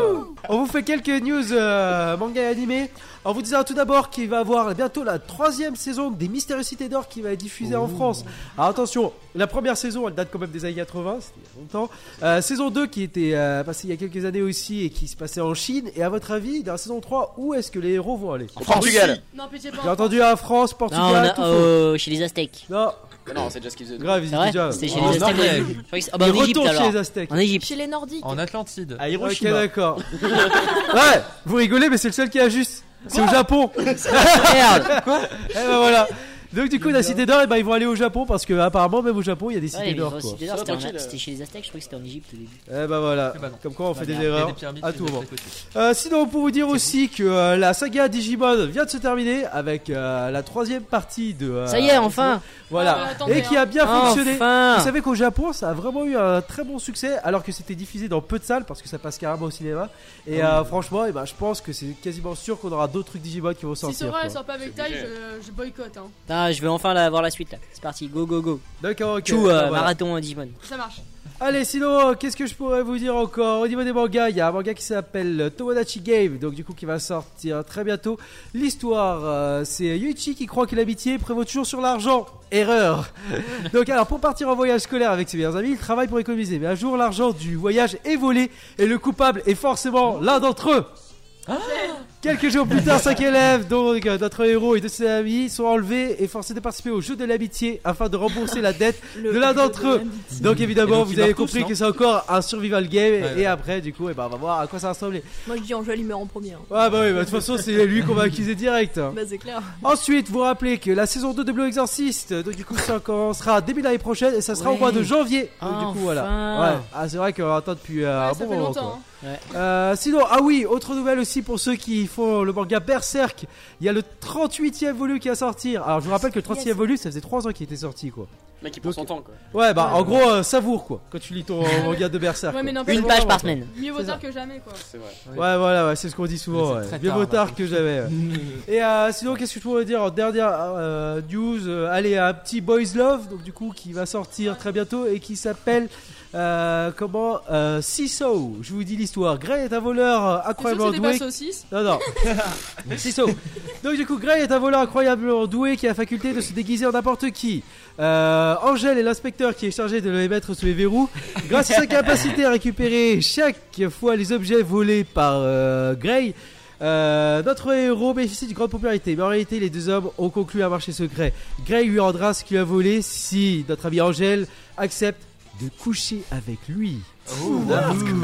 On vous fait quelques news euh, manga et animés. En vous disant tout d'abord qu'il va y avoir bientôt la troisième saison des Mystérieux Cités d'Or qui va être diffusée en France. Alors attention, la première saison elle date quand même des années quatre-vingts, c'était il y a longtemps. Euh, saison deux qui était euh, passée il y a quelques années aussi et qui se passait en Chine. Et à votre avis, dans la saison trois, où est-ce que les héros vont aller? En Portugal. Non, pitié pas. J'ai entendu à France, Non, on Portugal, a, tout faux. euh, chez les Aztèques. Non, Mais non, c'est Just Give the grave, ils C'est y vrai étaient déjà. C'était chez En les Aztèques. Norvège. Je croyais que c'est- Ah bah en Ils Égypte retournent chez les alors. Aztèques. En Égypte. Chez les Nordiques. En Atlantide. À Ok, Hiroshima. d'accord. Ouais, vous rigolez, mais c'est le seul qui a juste. C'est au Japon. Merde. Eh ben voilà. Donc du coup, la Cité d'Or, eh ben, ils vont aller au Japon parce que apparemment même au Japon, il y a des cités Ouais, mais d'or. ils vont Quoi. Cité d'Or, Ça c'était va, en- tranquille, c'était chez les Aztèques, je croyais que c'était en Égypte au début. Eh ben voilà. Eh ben non. Comme quoi, on fait des merde. Il y a erreurs des pyramides à qui tout sont moment. à côté. Euh, sinon, pour vous dire aussi que euh, la saga Digimon vient de se terminer avec euh, la troisième partie de. euh, Ça y est, enfin. Voilà. Ah, mais attendez, Et qui a bien fonctionné. Enfin. Vous savez qu'au Japon, ça a vraiment eu un très bon succès, alors que c'était diffusé dans peu de salles parce que ça passe carrément au cinéma. Et Ah euh, franchement, eh ben, je pense que c'est quasiment sûr qu'on aura d'autres trucs Digimon qui vont Si sortir. c'est vrai, quoi. elle sort pas avec C'est taille, obligé. je, je boycotte. Hein. Ah, je vais enfin la, voir la suite là. C'est parti, go go go. D'accord, ok. Chou, euh, Ben, voilà. marathon Digimon. Ça marche. Allez, sinon, euh, qu'est-ce que je pourrais vous dire encore? Au niveau des mangas, il y a un manga qui s'appelle euh, Tomodachi Game, donc du coup qui va sortir très bientôt. L'histoire, euh, c'est Yuichi qui croit que l'amitié prévaut toujours sur l'argent. Erreur. Donc alors, pour partir en voyage scolaire avec ses meilleurs amis, il travaille pour économiser. Mais un jour, l'argent du voyage est volé et le coupable est forcément l'un d'entre eux. Quelques jours plus tard, cinq élèves, donc euh, notre héros et de ses amis, sont enlevés et forcés de participer au jeu de l'amitié afin de rembourser la dette de l'un d'entre eux. Donc évidemment, Et donc, vous ils avez meurent tous, compris non que c'est encore un survival game. Ouais, et ouais. après, du coup, eh ben, on va voir à quoi ça va ressembler. Moi je dis Angèle il meurt en premier. hein. Ouais, bah oui, bah, de toute façon, c'est lui qu'on va accuser direct. hein. Bah c'est clair. Ensuite, vous rappelez que la saison deux de Blue Exorcist, donc du coup, ça commencera début de l'année prochaine et ça sera au Ouais. mois de janvier. Donc du coup, voilà. Enfin. Ouais, ah, c'est vrai qu'on attend depuis euh, Ouais, un ça bon fait moment. longtemps. quoi. Hein. Euh, sinon, ah oui, autre nouvelle aussi pour ceux qui font le manga Berserk. Il y a le trente-huitième volume qui va sortir. Alors, je vous rappelle que le trente-huitième volume, ça faisait trois ans qu'il était sorti, quoi. Le mec, il prend Donc- son temps, quoi. Ouais, bah en gros, euh, savoure quoi, quand tu lis ton manga de Berserk. Ouais, mais quoi. n'empêche, Une C'est page vraiment par ça. semaine. mieux vaut C'est tard que jamais, quoi. C'est vrai. Ouais, voilà, ouais, c'est ce qu'on dit souvent. Mais c'est Ouais. très Bien tard, vaut tard maintenant. que jamais. ouais. Et euh, sinon, qu'est-ce que je pourrais dire en dernière euh, news euh, Allez, un petit Boys Love, donc du coup, qui va sortir très bientôt et qui s'appelle. Euh, comment euh, Seesaw. Je vous dis l'histoire. Gray est un voleur euh, C'est sûr que incroyablement c'était pas doué. saucisse. Non, non. Seesaw. Donc du coup, Gray est un voleur incroyablement doué qui a la faculté de se déguiser en n'importe qui. Euh, Angèle est l'inspecteur qui est chargé de le mettre sous les verrous. Grâce à sa capacité à récupérer chaque fois les objets volés par euh, Gray, Euh, notre héros bénéficie d'une grande popularité, mais en réalité, les deux hommes ont conclu un marché secret. Grey lui rendra ce qu'il a volé si notre amie Angèle accepte de coucher avec lui. Oh, Il va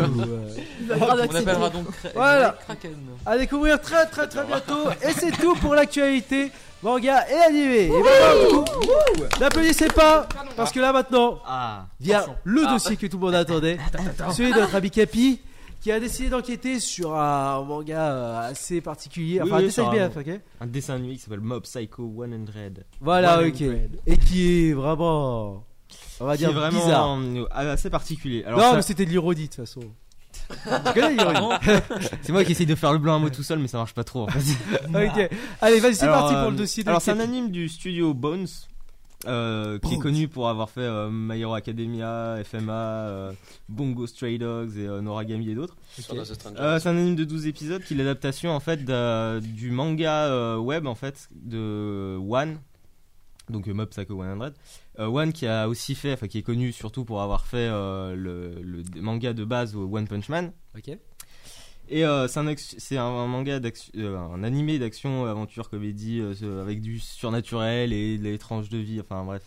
grave On accepter. appellera donc Kra- Voilà. Kraken. À découvrir très très très bientôt. Et c'est tout pour l'actualité manga et animé. Et maintenant, du coup, n'applaudissez pas, parce que là maintenant Ah. vient le dossier que tout le monde attendait, celui de notre ami Capi, qui a décidé d'enquêter sur un manga euh, assez particulier, enfin Oui, un oui, dessin sur animé, un- ok. Un dessin animé qui s'appelle Mob Psycho cent. Voilà, One ok. Hundred. Et qui est vraiment, on va Qui dire est vraiment bizarre. euh, assez particulier. Alors, Non, ça- mais c'était de l'ironie de toute façon. Tu connais l'ironie? c'est moi qui essaye de faire le blanc un mot tout seul, mais ça marche pas trop en fait. Ok. Allez, vas-y, c'est Alors, parti pour euh, le dossier de Alors, c'est un Capi. anime du studio Bones. euh, qui est Bones. connu pour avoir fait euh, My Hero Academia, F M A, euh, Bongo Stray Dogs et euh, Noragami et d'autres. Son of the Stranger. Euh, c'est un anime de douze épisodes qui est l'adaptation en fait d'un- du manga euh, web en fait de One, donc euh, Mob Psycho cent. Euh, One qui a aussi fait, enfin qui est connu surtout pour avoir fait euh, le, le manga de base au One Punch Man. Ok. Et euh, c'est un, action- c'est un, un manga d'action, euh, un animé d'action, aventure, comédie euh, ce- avec du surnaturel et de l'étrange de vie. Enfin bref.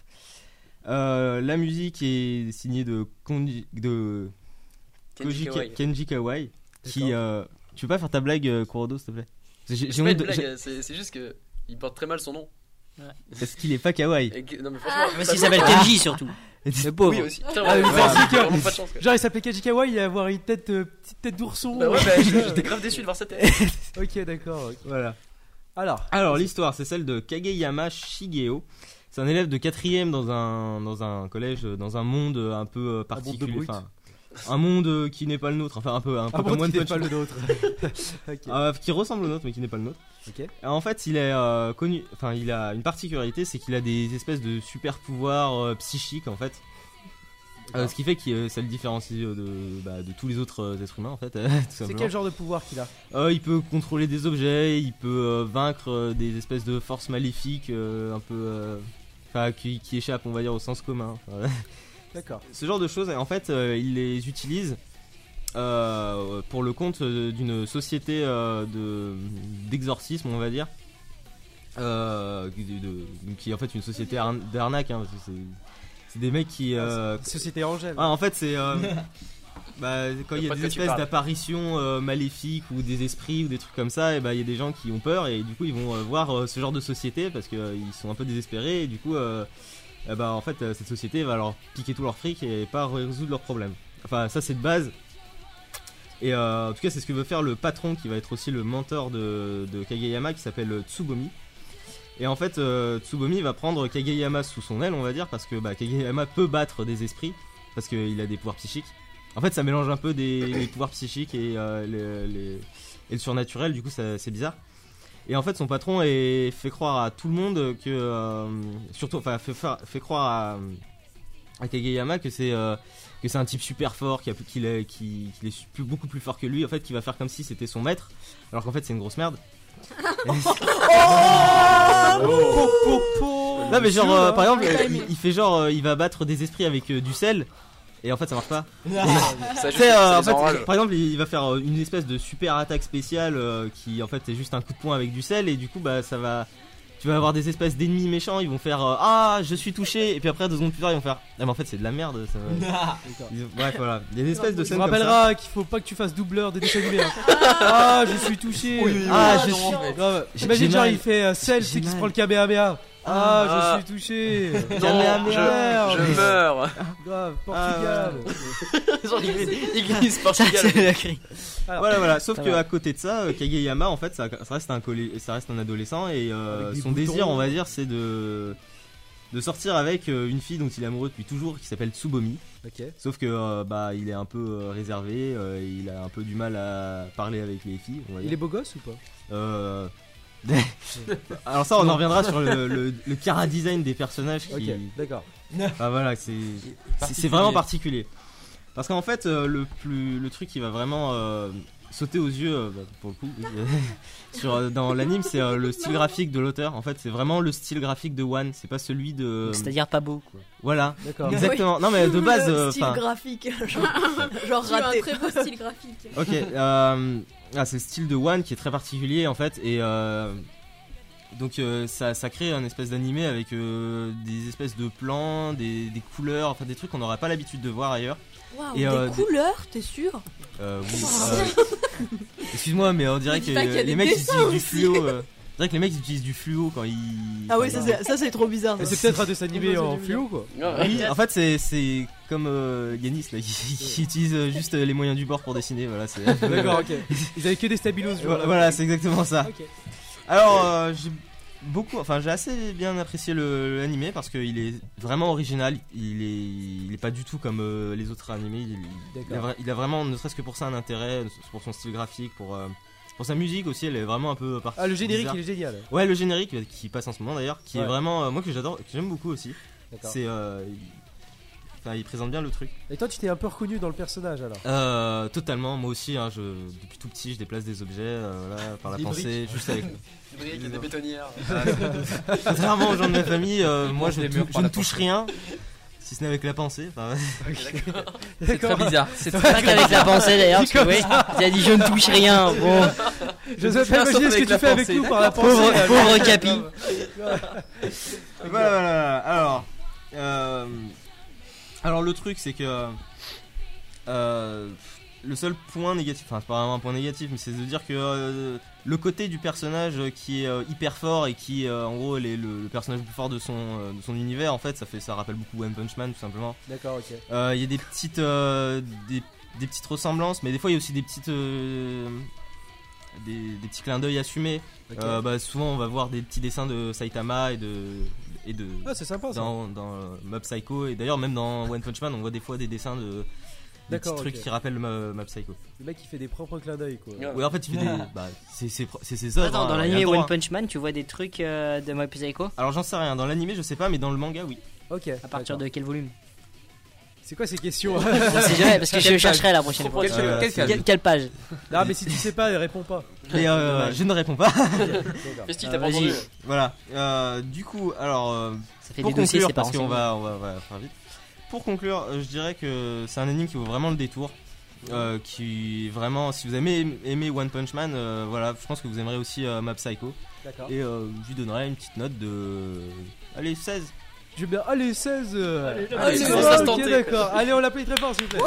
Euh, la musique est signée de, Konji- de Kenji Koji Ka- Kawai. Kenji Kawai. Qui, euh, tu peux pas faire ta blague, euh, Kurodo, s'il te plaît? J'ai, j'ai C'est pas honte une de- blague, j'ai- c'est c'est juste que il porte très mal son nom. Parce qu'il est pas kawaii. Et que- non mais franchement. Parce qu'il s'appelle Kenji surtout. Le pauvre. Oui aussi. Putain, Ah, ouais, mais ouais, c'est ouais, que- vraiment pas de chance. quoi. Genre, il s'appelait Kaji Kawaii, il allait avoir une tête, euh, petite tête d'ourson. Bah ouais, bah j'étais grave déçu de voir sa tête. Ok, d'accord. ok. Voilà. Alors, Alors l'histoire, c'est celle de Kageyama Shigeo. C'est un élève de quatrième dans un dans un collège, euh, dans un monde euh, un peu euh, monde de particulier, brutes. enfin un monde euh, qui n'est pas le nôtre, enfin un peu un peu ah comme bon, One qui n'est Punch pas Man. le nôtre. Ok. Euh, qui ressemble au nôtre mais qui n'est pas le nôtre. Ok. Et en fait, il est euh, connu, enfin il a une particularité, c'est qu'il a des espèces de super pouvoirs euh, psychiques en fait. Euh, ce qui fait que euh, ça le différencie euh, de, bah, de tous les autres euh, êtres humains en fait. tout C'est simplement. quel genre de pouvoir qu'il a? Euh, il peut contrôler des objets, il peut euh, vaincre euh, des espèces de forces maléfiques euh, un peu, euh, enfin qui, qui échappent on va dire au sens commun. Enfin, D'accord. ce genre de choses, et en fait, euh, il les utilise euh, pour le compte euh, d'une société euh, de d'exorcisme, on va dire, euh, de- de- qui est en fait une société arn- d'arnaque. Hein, parce que c'est, c'est des mecs qui. euh, Société Angèle. ah, en fait, c'est. euh, bah, quand il y a pas de des quoi tu espèces parles. d'apparitions euh, maléfiques ou des esprits ou des trucs comme ça, et bah il y a des gens qui ont peur et du coup ils vont euh, voir euh, ce genre de société parce qu'ils sont un peu désespérés et du coup euh, eh bah, en fait euh, cette société va leur piquer tout leur fric et pas résoudre leurs problèmes. Enfin ça c'est de base. Et euh, en tout cas c'est ce que veut faire le patron qui va être aussi le mentor de, de Kageyama qui s'appelle euh, Tsubomi. Et en fait euh, Tsubomi va prendre Kageyama sous son aile on va dire parce que bah, Kageyama peut battre des esprits parce qu'il a des pouvoirs psychiques. En fait, ça mélange un peu des les pouvoirs psychiques et, euh, les, les- et le surnaturel, du coup, ça- c'est bizarre. Et en fait, son patron est, fait croire à tout le monde que. euh, surtout, enfin, fait, faire- fait croire à, à Kageyama que c'est euh, que c'est un type super fort, qui, a- qu'il est, qui, qu'il est plus- beaucoup plus fort que lui, en fait, qui va faire comme si c'était son maître, alors qu'en fait, c'est une grosse merde. Non, mais genre, euh, par exemple, J'ai pas il, aimé. il fait genre, euh, il va battre des esprits avec euh, du sel. Et en fait ça marche pas. Ça, Tu sais, euh, ça en les fait, enrage. par exemple, il va faire euh, une espèce de super attaque spéciale euh, qui en fait est juste un coup de poing avec du sel et du coup bah ça va, tu vas avoir des espèces d'ennemis méchants, ils vont faire euh, ah je suis touché et puis après deux secondes plus tard ils vont faire ah mais en fait c'est de la merde. Ça va. Ils- Bref voilà, il y a des espèces de Tu scènes me comme ça. rappelleras qu'il faut pas que tu fasses doubleur de dessin animé. hein. Ah, je suis touché. Ah, je je suis. suis- Grave. j'ai Imagine genre mal. il fait euh, celle, J'ai c'est qui se mal. prend le Kamehameha. Ah, Ah. je suis touché. Kamehameha. Je, je meurs. Grave, Portugal. Genre, il glisse- il glisse Ça, Portugal. c'est la cri. Alors, Voilà voilà, sauf Ça que va. à côté de ça, euh, Kageyama en fait ça, ça reste un collé- ça reste un adolescent et euh, Avec des son boutons. désir on va dire c'est de de sortir avec euh, une fille dont il est amoureux depuis toujours qui s'appelle Tsubomi. Ok. Sauf que euh, bah il est un peu euh, réservé, euh, il a un peu du mal à parler avec les filles. On va Il dire. est beau gosse ou pas? Euh, Alors ça on en reviendra sur le, le, le chara design des personnages qui. Ok, d'accord. Ah voilà c'est c'est- c'est vraiment particulier. Parce qu'en fait euh, le plus le truc qui va vraiment euh, sauté aux yeux euh, bah, pour le coup. Oui, euh, sur, euh, dans l'anime, c'est euh, le style graphique de l'auteur. En fait, c'est vraiment le style graphique de One. C'est pas celui de. C'est-à-dire pas beau, quoi. Voilà. D'accord. Exactement. Non mais de base. Le euh, style 'fin, graphique, genre, genre Tu as un raté. très beau style graphique. Ok. Euh, ah, c'est le style de One qui est très particulier en fait et. Euh, Donc euh, ça, ça crée un espèce d'animé avec euh, des espèces de plans, des, des couleurs, enfin des trucs qu'on n'aurait pas l'habitude de voir ailleurs. Waouh, Et, des euh, des- couleurs, t'es sûr? Euh, oui, euh, excuse-moi, mais on dirait Mais que dis pas qu'il y a les des mecs ils dessins utilisent du aussi. fluo. Euh, on dirait que les mecs ils utilisent du fluo quand ils. Ah oui, quand ça ils- c'est, ça, c'est trop bizarre. Et ça. c'est peut-être un dessin animé Ça, en c'est fluo quoi. Oui, en fait c'est, c'est comme euh, Yanis là, qui, qui utilise euh, juste euh, les moyens du bord pour dessiner. Voilà, c'est. D'accord, ok. Ils avaient que des stabilos. ce jour-là. Voilà, c'est exactement ça. Ok. Alors, euh, j'ai beaucoup, enfin, j'ai assez bien apprécié le- l'animé parce qu'il est vraiment original. Il est, il est pas du tout comme euh, les autres animés. Il, il, a, D'accord. vra- il a vraiment, ne serait-ce que pour ça, un intérêt, pour son style graphique, pour, euh, pour sa musique aussi. Elle est vraiment un peu partie. Ah, le générique bizarre. il est génial. Ouais, le générique euh, qui passe en ce moment d'ailleurs, qui Ouais. est vraiment, euh, moi que j'adore, que j'aime beaucoup aussi. D'accord. C'est, euh, il, enfin, il présente bien le truc. Et toi tu t'es un peu reconnu dans le personnage alors? Euh, totalement, moi aussi. Hein, je, depuis tout petit, je déplace des objets, euh, voilà, par la Des pensée, juste avec. Des briques, des bétonnières. Contrairement aux gens de ma famille, euh, moi je, Des tou- murs je par ne la touche pensée. rien, si ce n'est avec la pensée. Enfin, C'est très bizarre. C'est C'est pas qu'avec la pensée d'ailleurs, parce que oui, il a dit je ne touche rien. Bon, Je sais touche pas rien, sauf imaginer ce que avec tu la fais avec pensée. nous par la pensée. pauvre, là. pauvre Capi. voilà, voilà. Alors, euh, alors le truc c'est que euh, le seul point négatif, enfin c'est pas vraiment un point négatif, mais c'est de dire que euh, le côté du personnage qui est euh, hyper fort et qui euh, en gros est le, le personnage le plus fort de son, euh, de son univers, en fait ça fait ça rappelle beaucoup One Punch Man tout simplement. D'accord, ok. Euh, Il y a des petites, euh, des, des petites ressemblances, mais des fois il y a aussi des petites, euh, des, des petits clins d'œil assumés. Ok. Euh, bah, souvent on va voir des petits dessins de Saitama et de, et de Ah, c'est sympa ça. dans, dans euh, Mob Psycho, et d'ailleurs même dans One Punch Man on voit des fois des dessins de des petits D'accord, trucs ok. qui rappellent Mob, Mob Psycho. Le mec il fait des propres clins d'œil quoi. Ouais. Ouais, en fait il fait des, bah, c'est c'est c'est ses œuvres. Attends, dans hein, l'anime il a le droit. One Punch Man, tu vois des trucs euh, de Mob Psycho? Alors j'en sais rien, dans l'animé je sais pas, mais dans le manga oui. Ok. À partir de quel volume? C'est quoi ces questions? Je sais jamais, parce que je Quelle chercherai la prochaine fois. Quelle- Euh, quelle c'est- case Quelle, quelle page? Non, mais si tu sais pas, il répond pas. Et euh, je ne réponds pas. D'accord. Festi, Euh, t'as pas vas-y. entendu? Voilà. Euh, du coup, alors. euh, Ça fait Pour des dossiers, conclure, c'est pas parce qu'on renseigné. va, on va, on va faire vite. Pour conclure, euh, je dirais que c'est un anime qui vaut vraiment le détour. Euh, qui vraiment, si vous avez aimé One Punch Man, euh, voilà, je pense que vous aimerez aussi euh, Mob Psycho. D'accord. Et euh, je lui donnerai une petite note de. Allez, seize. Je vais bien. Allez, seize. euh. Allez, Allez, seize, ok, ça se tentait. d'accord. Allez, on l'applaudit très fort, s'il vous plaît.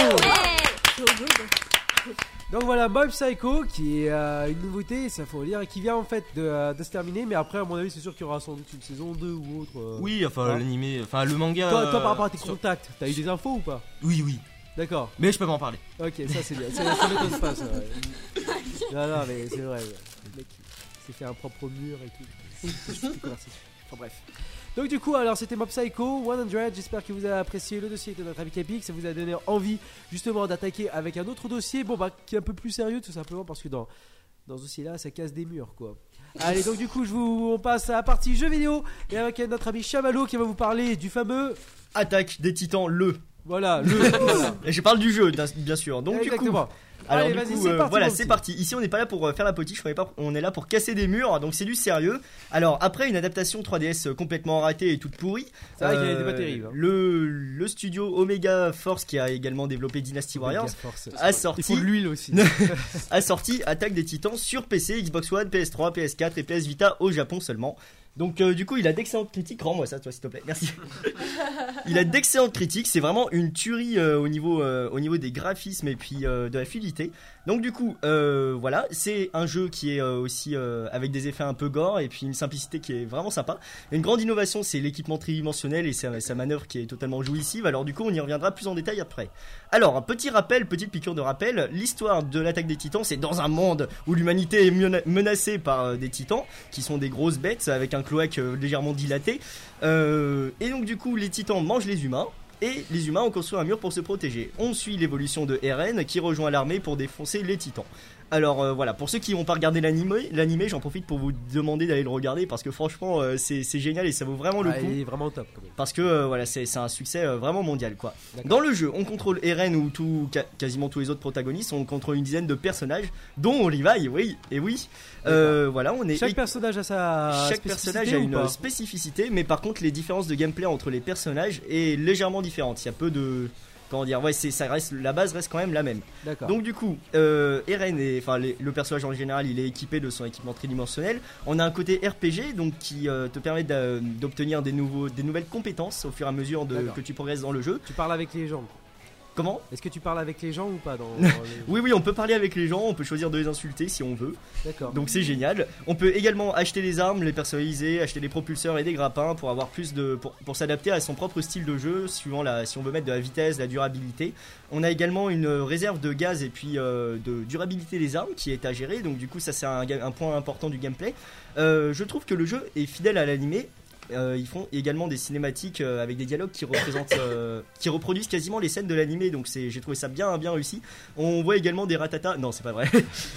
So good. Donc voilà, Mob Psycho qui est euh, une nouveauté, ça faut le dire, et qui vient en fait de, euh, de se terminer. Mais après, à mon avis, c'est sûr qu'il y aura sans doute une saison deux ou autre. euh. Oui, enfin hein. l'animé, enfin le manga. Toi, toi, euh, par rapport à tes sur- contacts, t'as eu des infos ou pas? Oui, oui. D'accord. Mais je peux pas en parler. Ok, ça c'est bien. Ça, ça m'étonne pas, ça. Ouais. Non, non, mais c'est vrai. ouais. Le mec il s'est fait un propre mur et tout. C'est juste une conversation. Enfin bref. Donc du coup, alors c'était Mob Psycho cent. J'espère que vous avez apprécié le dossier de notre ami Capi, que ça vous a donné envie justement d'attaquer avec un autre dossier, bon bah qui est un peu plus sérieux tout simplement parce que dans dans ce dossier-là, ça casse des murs quoi. Allez, donc du coup, je vous on passe à la partie jeux vidéo et avec notre ami Chamallow qui va vous parler du fameux Attaque des Titans, le. voilà le voilà. Et je parle du jeu, bien bien sûr. Donc du coup, Exactement. alors Allez, du vas-y, coup, c'est euh, parti, voilà, mon c'est petit. parti. Ici, on n'est pas là pour euh, faire la potiche, on est, pas, on est là pour casser des murs, donc c'est du sérieux. Alors après une adaptation trois D S complètement ratée et toute pourrie, C'est vrai qu'elle était pas terrible, hein. Le le studio Omega Force qui a également développé Dynasty Warriors Force. a Il faut sorti de l'huile aussi. a sorti Attaque des Titans sur P C, Xbox One, P S trois, P S quatre et P S Vita au Japon seulement. Donc euh, du coup il a d'excellentes critiques, rends-moi ça toi s'il te plaît, merci. Il a d'excellentes critiques, c'est vraiment une tuerie euh, au, niveau, euh, au niveau des graphismes et puis euh, de la fluidité. Donc du coup euh, voilà, c'est un jeu qui est euh, aussi euh, avec des effets un peu gore et puis une simplicité qui est vraiment sympa. Une grande innovation c'est l'équipement tridimensionnel et sa, sa manœuvre qui est totalement jouissive, alors du coup on y reviendra plus en détail après. Alors un petit rappel, petite piqûre de rappel, l'histoire de l'attaque des titans c'est dans un monde où l'humanité est mena- menacée par euh, des titans qui sont des grosses bêtes avec un cloaque euh, légèrement dilaté euh, et donc du coup les titans mangent les humains et les humains ont construit un mur pour se protéger. On suit l'évolution de Eren qui rejoint l'armée pour défoncer les titans. Alors euh, voilà, pour ceux qui n'ont pas regardé l'animé, l'animé, j'en profite pour vous demander d'aller le regarder parce que franchement euh, c'est, c'est génial et ça vaut vraiment le Ah, coup. il est vraiment top quand même. Parce que euh, voilà, c'est, c'est un succès euh, vraiment mondial quoi. D'accord. Dans le jeu, on contrôle Eren ou tout, ca- quasiment tous les autres protagonistes, on contrôle une dizaine de personnages, dont Levi, oui, et oui. Euh, voilà, on est Chaque personnage a sa chaque spécificité personnage a ou une pas spécificité, mais par contre les différences de gameplay entre les personnages est légèrement différente. Il y a peu de comment dire, ouais, c'est, ça reste, la base reste quand même la même. D'accord. Donc du coup, euh, Eren, est, enfin les- le personnage en général, il est équipé de son équipement tridimensionnel. On a un côté R P G, donc qui euh, te permet d'a- d'obtenir des nouveaux, des nouvelles compétences au fur et à mesure de, D'accord. que tu progresses dans le jeu. Tu parles avec les gens. Comment ? Est-ce que tu parles avec les gens ou pas dans, dans les- Oui, oui, on peut parler avec les gens, on peut choisir de les insulter si on veut. D'accord. Donc c'est génial. On peut également acheter des armes, les personnaliser, acheter des propulseurs et des grappins pour avoir plus de pour, pour s'adapter à son propre style de jeu, suivant la si on veut mettre de la vitesse, de la durabilité. On a également une réserve de gaz et puis euh, de durabilité des armes qui est à gérer. Donc du coup ça c'est un, ga- un point important du gameplay. Euh, je trouve que le jeu est fidèle à l'animé. Euh, ils font également des cinématiques euh, avec des dialogues qui représentent, euh, qui reproduisent quasiment les scènes de l'animé. Donc c'est, j'ai trouvé ça bien, bien réussi. On voit également des ratata. Non, c'est pas vrai.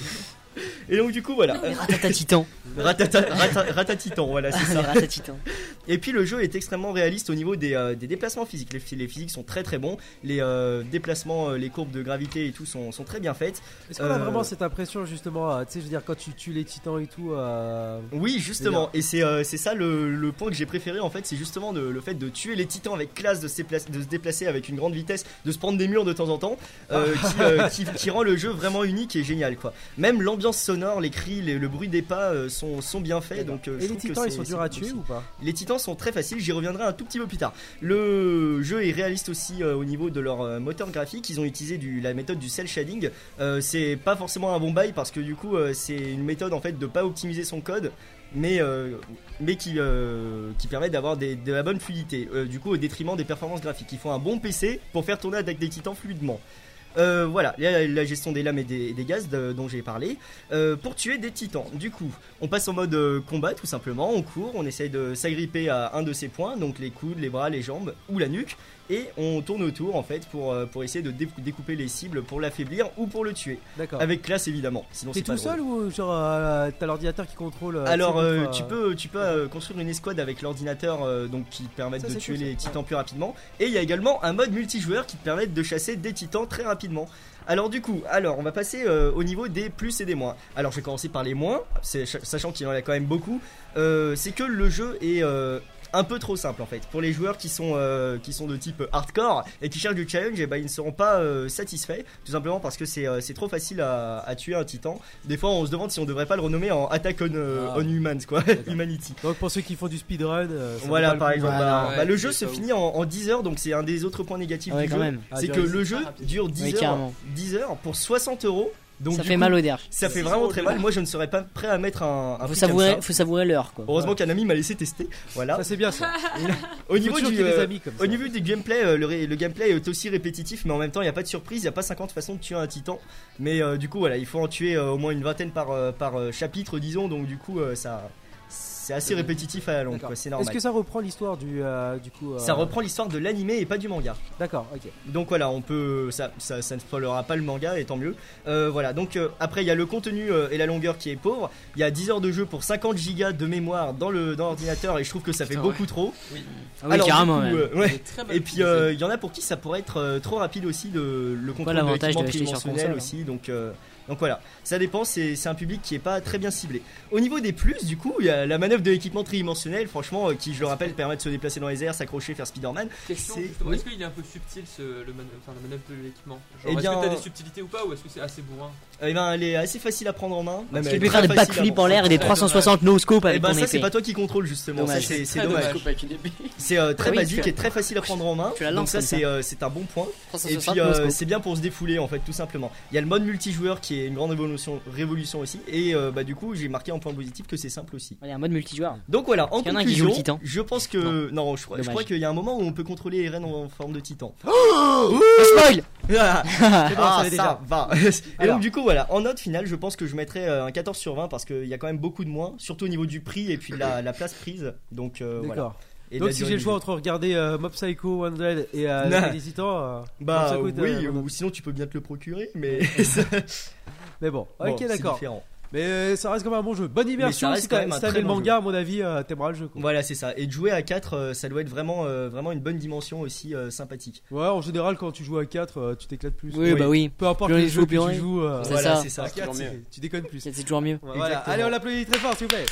Et donc du coup voilà. Les ratatatitan. Ratata, rata, ratatitan, voilà c'est Les ça. ratatitans. Et puis le jeu est extrêmement réaliste au niveau des, euh, des déplacements physiques. Les, les physiques sont très très bons. Les euh, déplacements, euh, les courbes de gravité et tout sont, sont très bien faites. Est-ce qu'on a Euh, vraiment cette impression justement, euh, tu sais, je veux dire, quand tu tues les titans et tout euh, Oui, justement, et c'est euh, c'est ça le, le point que j'ai préféré en fait, c'est justement de- le fait de tuer les titans avec classe, de se, déplacer, de se déplacer avec une grande vitesse, de se prendre des murs de temps en temps, euh, qui, euh, qui, qui rend le jeu vraiment unique et génial quoi. Même l'ambiance sonore, les cris, les- le bruit des pas euh, sont, sont bien faits. Donc, euh, je Et les trouve que titans, ils c'est- sont c'est durs à cool tuer aussi. ou pas? Les titans sont très faciles, j'y reviendrai un tout petit peu plus tard. Le jeu est réaliste aussi euh, au niveau de leur euh, moteur graphique. Ils ont utilisé du, la méthode du cel shading. Euh, c'est pas forcément un bon bail parce que du coup euh, c'est une méthode en fait de pas optimiser son code, mais, euh, mais qui, euh, qui permet d'avoir des- de la bonne fluidité, euh, du coup au détriment des performances graphiques. Il faut un bon P C pour faire tourner avec des titans fluidement. Euh, voilà, la, la gestion des lames et des, des gaz de- dont j'ai parlé. Euh, pour tuer des titans, du coup, on passe en mode euh, combat tout simplement, on court, on essaye de s'agripper à un de ses points, donc les coudes, les bras, les jambes ou la nuque, et on tourne autour en fait pour, euh, pour essayer de dé- découper les cibles pour l'affaiblir ou pour le tuer. D'accord. Avec classe évidemment, sinon T'es c'est pas tout drôle. seul ou genre euh, t'as l'ordinateur qui contrôle euh, Alors tu sais, euh, des fois, tu euh, peux tu peux euh, construire une escouade avec l'ordinateur euh, donc qui te permettent Ça, de c'est tuer cool, ça. les titans plus rapidement, et il y a également un mode multijoueur qui te permet de chasser des titans très rapidement. Alors du coup, alors on va passer euh, au niveau des plus et des moins. Alors je vais commencer par les moins, c'est- sachant qu'il y en a quand même beaucoup. Euh, c'est que le jeu est euh, un peu trop simple en fait. Pour les joueurs qui sont, euh, qui sont de type hardcore et qui cherchent du challenge, et ben, ils ne seront pas euh, satisfaits, tout simplement parce que c'est euh, c'est trop facile à, à tuer un titan. Des fois on se demande si on devrait pas le renommer en Attack on, euh, Ah. on Humans quoi, Humanity. Donc pour ceux qui font du speedrun, euh, ça Voilà vaut pas par le coup. exemple, Voilà. bah, Ouais, bah, le jeu c'est se ça. finit en, en dix heures, donc c'est un des autres points négatifs Ah ouais, du quand jeu. même. Ah, C'est dur, que il- le jeu dure dix Oui, heures, carrément. dix heures pour soixante euros. Donc, Ça du fait coup, mal au derche. Ça fait vraiment très mal. Moi, je ne serais pas prêt à mettre un, un Faut prix savourer, comme ça. faut savourer l'heure quoi. Heureusement qu'un ami m'a laissé tester. Voilà. Ça c'est bien ça. Au niveau Faut toujours du, qu'il y ait des euh, amis comme ça. au niveau du gameplay, euh, le, ré- le gameplay est aussi répétitif, mais en même temps, il n'y a pas de surprise. Il n'y a pas cinquante façons de tuer un titan. Mais euh, du coup, voilà, il faut en tuer euh, au moins une vingtaine par, euh, par euh, chapitre, disons. Donc, du coup, euh, ça, c'est assez répétitif à la longue. D'accord. quoi, C'est Est-ce normal. que ça reprend l'histoire du euh, du coup euh, Ça reprend l'histoire de l'animé et pas du manga. D'accord, ok. Donc voilà, on peut, ça, ça, ça ne spoilera pas le manga et tant mieux. Euh, voilà, donc euh, après il y a le contenu euh, et la longueur qui est pauvre. Il y a dix heures de jeu pour cinquante gigas de mémoire dans le dans l'ordinateur et je trouve que ça fait Putain, ouais. beaucoup trop. Oui. Ah oui, Alors, du carrément. coup, même. euh, ouais. C'est très mal Et puis utilisé. euh, il y en a pour qui ça pourrait être euh, trop rapide aussi le, le contrôle de l'avantage l'équipement de l'acheter sur tridimensionnel console, aussi. Donc euh, donc voilà, ça dépend. C'est c'est un public qui est pas très bien ciblé. Au niveau des plus, du coup, il y a la manœuvre de l'équipement tridimensionnel, franchement, euh, qui je le rappelle permet de se déplacer dans les airs, s'accrocher, faire Spider-Man. Question, c'est- justement, oui. est-ce qu'il est un peu subtil ce, le man- enfin, la manœuvre de l'équipement? Eh Genre, est-ce bien- que t'as des subtilités ou pas, ou est-ce que c'est assez bourrin? Eh ben, elle est assez facile à prendre en main. Même Tu elle est peux très faire des facile à backflips prendre. en l'air et des Très trois cent soixante no scope Et avec ben ton ça c'est épée. pas toi qui contrôle justement, ça Dommage. c'est c'est Très dommage. Coupe avec une épée. C'est euh, très Ah oui, basique tu- et très facile à prendre en main. Tu la Donc lances ça comme c'est ça. euh, c'est un bon point. trois cent Et soixante puis euh, no scope. c'est bien pour se défouler en fait tout simplement. Il y a le mode multijoueur qui est une grande révolution, révolution aussi et euh, bah du coup j'ai marqué en point positif que c'est simple aussi. Il y a un mode multijoueur. Donc voilà, en Parce qu'il y en a un qui joue conclusion, le titan. je pense que non, je crois, je Dommage. crois qu'il y a un moment où on peut contrôler Eren en, en forme de titan. Spoil. Ah, C'est bon, ça ah, l'est ça déjà. va. Et Alors. donc du coup voilà, en note finale, je pense que je mettrais euh, un quatorze sur vingt parce qu'il y a quand même beaucoup de moins, surtout au niveau du prix et puis de la, la place prise. Donc euh, voilà. D'accord. Et de Donc la si durée j'ai le du choix jeu. entre regarder euh, Mob Psycho cent et euh, Non. les titans, euh, Bah Mob Psycho, oui, euh, ou sinon tu peux bien te le procurer, mais Mais bon, Bon, ok, c'est d'accord. différent. Mais euh, ça reste quand même un bon jeu. Bonne immersion. reste Si quand t'as même un si t'as très aimé le bon manga, à mon avis, euh, t'aimeras le jeu. Quoi. Voilà, c'est ça. Et de jouer à quatre, euh, ça doit être vraiment, euh, vraiment une bonne dimension aussi euh, sympathique. Ouais, en général, quand tu joues à quatre, euh, tu t'éclaites plus. Oui, bah oui. Peu importe Plus on le y jeu joue, que plus on tu y- joues. euh, C'est Voilà, ça. c'est ça. à quatre, toujours mieux. c'est- tu déconnes plus. C'est toujours mieux. Voilà. Exactement. Allez, on l'applaudit très fort, s'il vous plaît.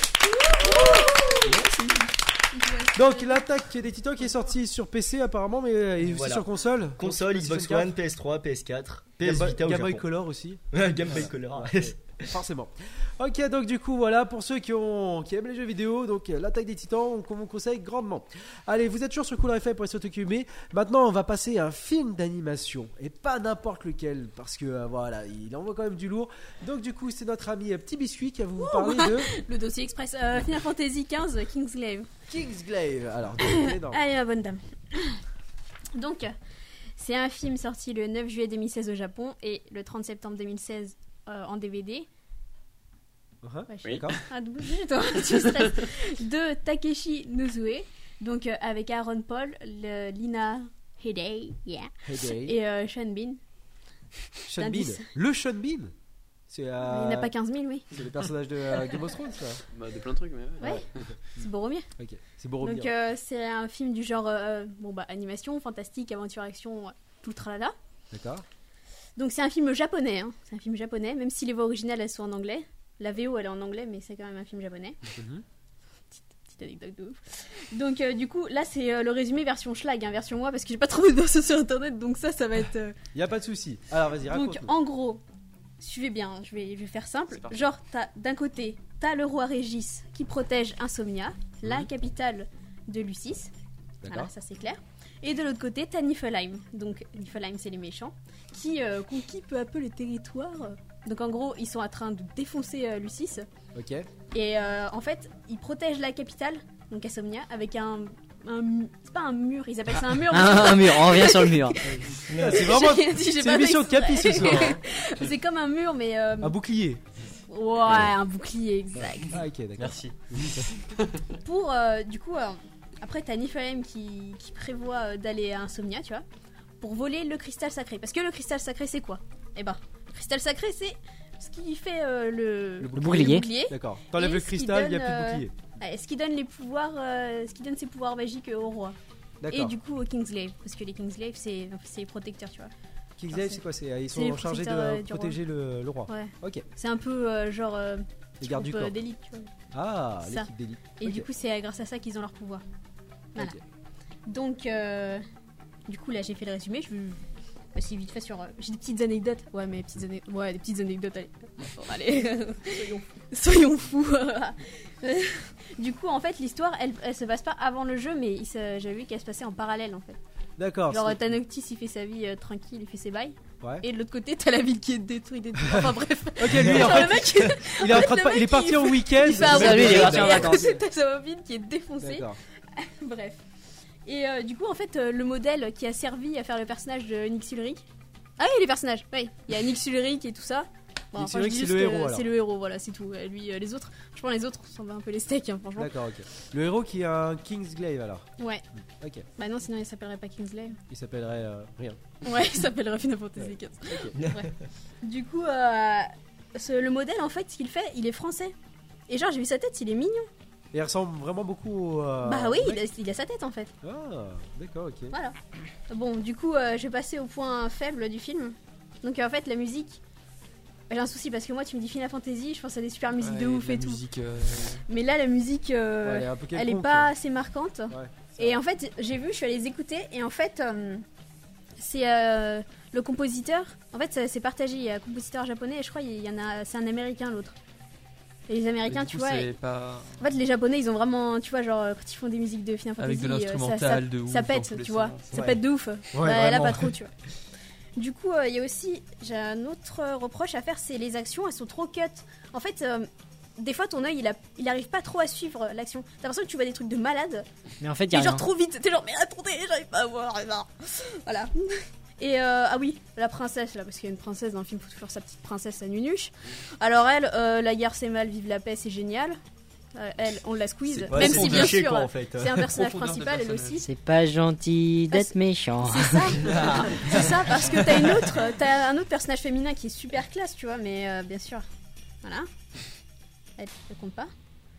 Donc, l'attaque des titans qui est sortie sur P C apparemment, mais euh, et aussi Voilà. sur console. Console, Donc, Xbox PlayStation One, P S trois, P S quatre, P Game S Boy- Vita au Game Boy Japon. Color aussi. Game Boy Color. Forcément. Ok, donc du coup, voilà, pour ceux qui, ont, qui aiment les jeux vidéo, donc euh, l'attaque des titans, on, on vous conseille grandement. Allez, vous êtes toujours sur Cool F M pour essayer de s'occuper. Maintenant, on va passer à un film d'animation, et pas n'importe lequel, parce que euh, voilà, il envoie quand même du lourd. Donc du coup, c'est notre ami euh, Petit Biscuit qui va vous parler de Le dossier express euh, Final Fantasy quinze Kingsglaive. Kingsglaive. Alors, désolé, non. Allez, ma bonne dame. Donc, c'est un film sorti le neuf juillet deux mille seize au Japon et le trente septembre deux mille seize euh, en D V D. Uh-huh, Ouais, je- Oui. D'accord. Ah, bouge, toi, tu stresses. De Takeshi Nozue, donc euh, avec Aaron Paul, le- Lina Headey, yeah, Hey, Day. et euh, Sean Bean. Sean Bean. Indice. Le Sean Bean. C'est Il euh, n'y en a pas quinze mille, oui. c'est le personnage de euh, Game of Thrones, ça. Bah, de plein de trucs, mais ouais. Ouais, c'est Boromir. Ok, c'est Boromir. Donc euh, c'est un film du genre euh, bon bah animation, fantastique, aventure, action, euh, tout le tralala. D'accord. Donc c'est un film japonais, hein. C'est un film japonais, même si les voix originales elles sont en anglais. La V O elle est en anglais, mais c'est quand même un film japonais. Mhm. Petite, petite anecdote de ouf. Donc euh, du coup là c'est euh, le résumé version schlag, hein, version moi parce que j'ai pas trouvé de version sur internet, donc ça ça va être. euh, Y a pas de souci. Alors vas-y, Donc raconte. en gros, suivez bien, je vais, je vais faire simple. C'est parti. Genre, t'as d'un côté, t'as le roi Régis qui protège Insomnia, la Mhm. capitale de Lucis. D'accord. Voilà, ça c'est clair. Et de l'autre côté, t'as Niflheim. Donc Niflheim, c'est les méchants qui euh, conquis peu à peu le territoire. Donc en gros, ils sont en train de défoncer euh, Lucis. Ok. Et euh, en fait, ils protègent la capitale, donc Insomnia, avec un. un mu- c'est pas un mur, ils appellent ça un mur. mais Un, un mur, on revient sur le mur. Ah, c'est vraiment. J'ai rien dit, j'ai C'est pas l'émission de fait Capi ce exprès. soir. hein. C'est comme un mur, mais. euh, Un bouclier. Ouais, un bouclier, exact. Ah, ok, d'accord. Merci. Pour, euh, du coup, euh, après, t'as Niflheim qui, qui prévoit euh, d'aller à Insomnia, tu vois, pour voler le cristal sacré. Parce que le cristal sacré, c'est quoi Eh ben, le cristal sacré, c'est ce qui fait euh, le, Le bouclier. D'accord. T'enlèves Et le ce qui cristal, il y a donne, plus de euh, bouclier. Ouais, ce qui donne les pouvoirs, euh, ce qui donne ses pouvoirs magiques euh, au roi. Et D'accord. du coup, au Kingsglaive. Parce que les Kingsglaive, c'est c'est les protecteurs, tu vois. Kingsglaive, c'est quoi? C'est Ils c'est les sont chargés de protecteurs, euh, euh, du protéger le, le roi. Ouais. Ok. C'est un peu euh, genre. Euh, Les gardes du troupe, euh, corps. d'élite, tu vois. Ah, Ça. l'équipe d'élite. Et Ok. du coup, c'est grâce à ça qu'ils ont leur pouvoir. Voilà. Ok. Donc, euh, du coup, là, j'ai fait le résumé. Je vais passer vite fait sur. euh, j'ai des petites anecdotes. Ouais, mais petites anecdotes. Ouais, des petites anecdotes. Allez. Bon, allez. Soyons fous. Du coup, en fait, l'histoire, elle, elle se passe pas avant le jeu, mais il se- j'avais vu qu'elle se passait en parallèle, en fait. D'accord. Genre, c'est- t'as Noctis, il fait sa vie euh, tranquille, il fait ses bails. Ouais. Et de l'autre côté, t'as la ville qui est détruite. et tout. Enfin, bref. Ok, lui, en Genre, le fait, mec, il est en en fait, train de le pa- il est mec, parti il en fait- week-end. il fait un Salut, il est parti en et à vacances. côté, t'as sa ville qui est défoncée. D'accord. Bref. Et euh, du coup, en fait, euh, le modèle qui a servi à faire le personnage de Nick Ulrich. Ah oui, les personnages. Oui, il y a Nick Ulrich et tout ça. Nick enfin, Ulrich, je dis c'est le juste, héros, euh, alors. C'est le héros, voilà, c'est tout. Euh, Lui, euh, les autres, je pense les autres, ça va un peu les steaks, hein, franchement. D'accord, ok. Le héros qui a un Kingsglaive alors. Ouais. Ok. Bah non, sinon il s'appellerait pas Kingsley. Il s'appellerait euh, rien. Ouais, il s'appellerait Final Fantasy quinze. Ouais. Du coup, euh, ce- le modèle, en fait, ce qu'il fait, il est français. Et genre, j'ai vu sa tête, il est mignon. Et il ressemble vraiment beaucoup au. euh, bah oui, au il mec. a, il a sa tête en fait. Ah, d'accord, ok. Voilà. Bon, du coup, euh, je vais passer au point faible du film. Donc, euh, en fait, la musique. J'ai un souci parce que moi, tu me dis Final Fantasy, je pense à des super musiques de Ouais, ouf la et tout. musique, euh, Mais là, la musique, euh, Ouais, elle est un peu elle est quelconque, pas ouais. assez marquante. Ouais, c'est Et vrai. en fait, j'ai vu, je suis allée les écouter, et en fait, euh, c'est euh, le compositeur. En fait, ça- c'est partagé. Il y a un compositeur japonais, et je crois il y en a, c'est un américain l'autre. Et les américains, et du tu coup, vois. c'est pas. En fait, les japonais, ils ont vraiment, tu vois, genre, quand ils font des musiques de Final Avec Fantasy, de euh, l'instrumental ça, ça- de ouf ça dans pète, tous les tu vois, sens. ça Ouais. pète de ouf. Ouais, Bah, là, vraiment. pas trop, tu vois. Du coup, euh, il y a aussi, j'ai un autre euh, reproche à faire, c'est les actions, elles sont trop cut. En fait, euh, des fois, ton œil, il, a, il arrive pas trop à suivre euh, l'action. T'as l'impression que tu vois des trucs de malade, Mais en fait, il y a et genre rien. trop vite. T'es genre, mais attendez, j'arrive pas à voir. et non. Voilà. Et euh, ah oui, la princesse là, parce qu'il y a une princesse dans le film, faut toujours sa petite princesse à nunuche. Alors elle, euh, la guerre c'est mal, vive la paix, c'est génial. Euh, elle, on la squeeze. C'est- ouais, Même c'est si son bien cliché, sûr, quoi, en fait. c'est un personnage Profondeur de principal, elle personnage. aussi. C'est pas gentil d'être méchant. C'est ça. C'est ça, parce que t'as une autre, t'as un autre personnage féminin qui est super classe, tu vois, mais euh, bien sûr, voilà. Elle, elle compte pas.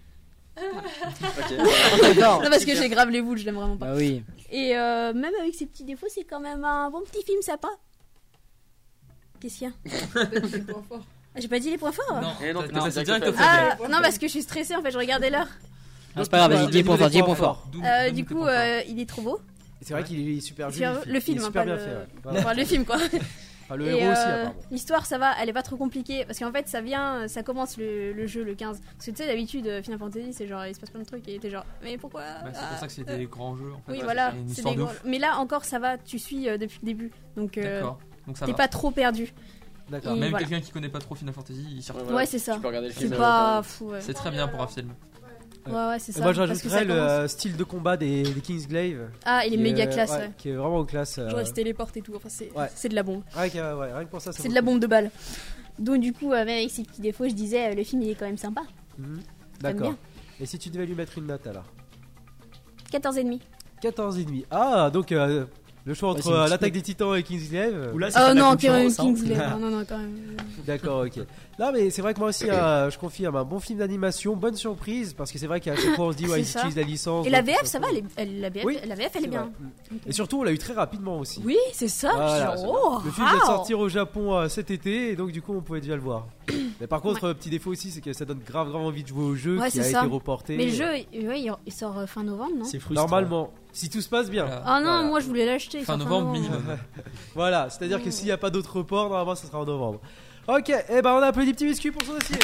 D'accord. Non, parce que j'ai grave les boules, je l'aime vraiment pas. Bah oui. Et euh, même avec ses petits défauts, c'est quand même un bon petit film sympa. Qu'est-ce qu'il y a Ah, j'ai pas dit les points forts. Non, Eh non, t'as- t'es t'as pas passé direct direct au Ah, fait. non, parce que je suis stressée en fait, je regardais l'heure. Ah, c'est pas grave, vas-y, dis les points forts, dis les points forts. Euh, du coup, euh, il est trop beau. C'est vrai qu'il est super Tu vois, joli. le film, il est hein, super pas bien le- fait. ouais. Voilà. Enfin, le film quoi. Enfin, le Et, héros aussi, euh, apparemment. l'histoire, ça va, elle est pas trop compliquée parce qu'en fait, ça vient, ça commence le, le jeu le quinze. Parce que tu sais, d'habitude, euh, Final Fantasy, c'est genre, il se passe plein de trucs et t'es genre, mais pourquoi Bah, c'est ah, pour ça que c'est euh, des grands jeux en fait. Oui, Ouais, voilà, c'est une c'est histoire des de gros- ouf. mais là encore, ça va, tu suis euh, depuis le début. Donc, euh, D'accord. Donc ça t'es va. pas trop perdu. D'accord. Et Même voilà. quelqu'un qui connaît pas trop Final Fantasy, il s'y retrouve. Ouais, c'est ça. Tu peux regarder le C'est film. pas fou, ouais. C'est très bien pour un film. Ouais, ouais, c'est Et ça. moi, je parce que ça rajouterais le commence. euh, style de combat des, des Kingsglaive. Ah, il est qui méga euh, classe, ouais, ouais. Qui est vraiment classe. euh, Genre, il se téléporte et tout. Enfin, c'est Ouais. c'est de la bombe. Rien que, ouais, rien que pour ça, ça C'est vaut de la le coup. bombe de balle. Donc, du coup, euh, même avec ses petits défauts, je disais, euh, le film il est quand même sympa. Mhm. J'aime D'accord. bien. Et si tu devais lui mettre une note alors quatorze et demi. quatorze et demi. Ah, donc euh, le choix Ouais, entre c'est une euh, petite l'attaque note. des titans et Kingsglaive. Ou là, c'est Oh pas de la non, quand même, concurrence, hein. Kingsley. Non, non, non, quand même. D'accord, ok. Non, mais c'est vrai que moi aussi, euh, je confirme un bon film d'animation, bonne surprise, parce que c'est vrai qu'à chaque fois on se dit, ouais, C'est ils ça. utilisent la licence. Et la donc V F, c'est ça va, elle est- elle- la V F, Oui, la V F, elle c'est est bien. vrai. Mm. Et surtout, on l'a eu très rapidement aussi. Oui, c'est ça. Voilà. Genre, oh, Le film vient de wow. sortir au Japon euh, cet été, et donc du coup, on pouvait déjà le voir. Mais par contre, euh, petit défaut aussi, c'est que ça donne grave, grave envie de jouer au jeu Ouais, qui a c'est été ça. reporté. Mais le jeu, il- ouais, il il sort euh, fin novembre, non C'est frustrant. Normalement, si tout se passe bien. Voilà. Ah non, Voilà. moi je voulais l'acheter. il Fin sort novembre minimum. Voilà, c'est-à-dire que s'il n'y a pas d'autre report, normalement, ça sera en novembre. Ok, et ben on a applaudi Petit Biscuit pour son dossier.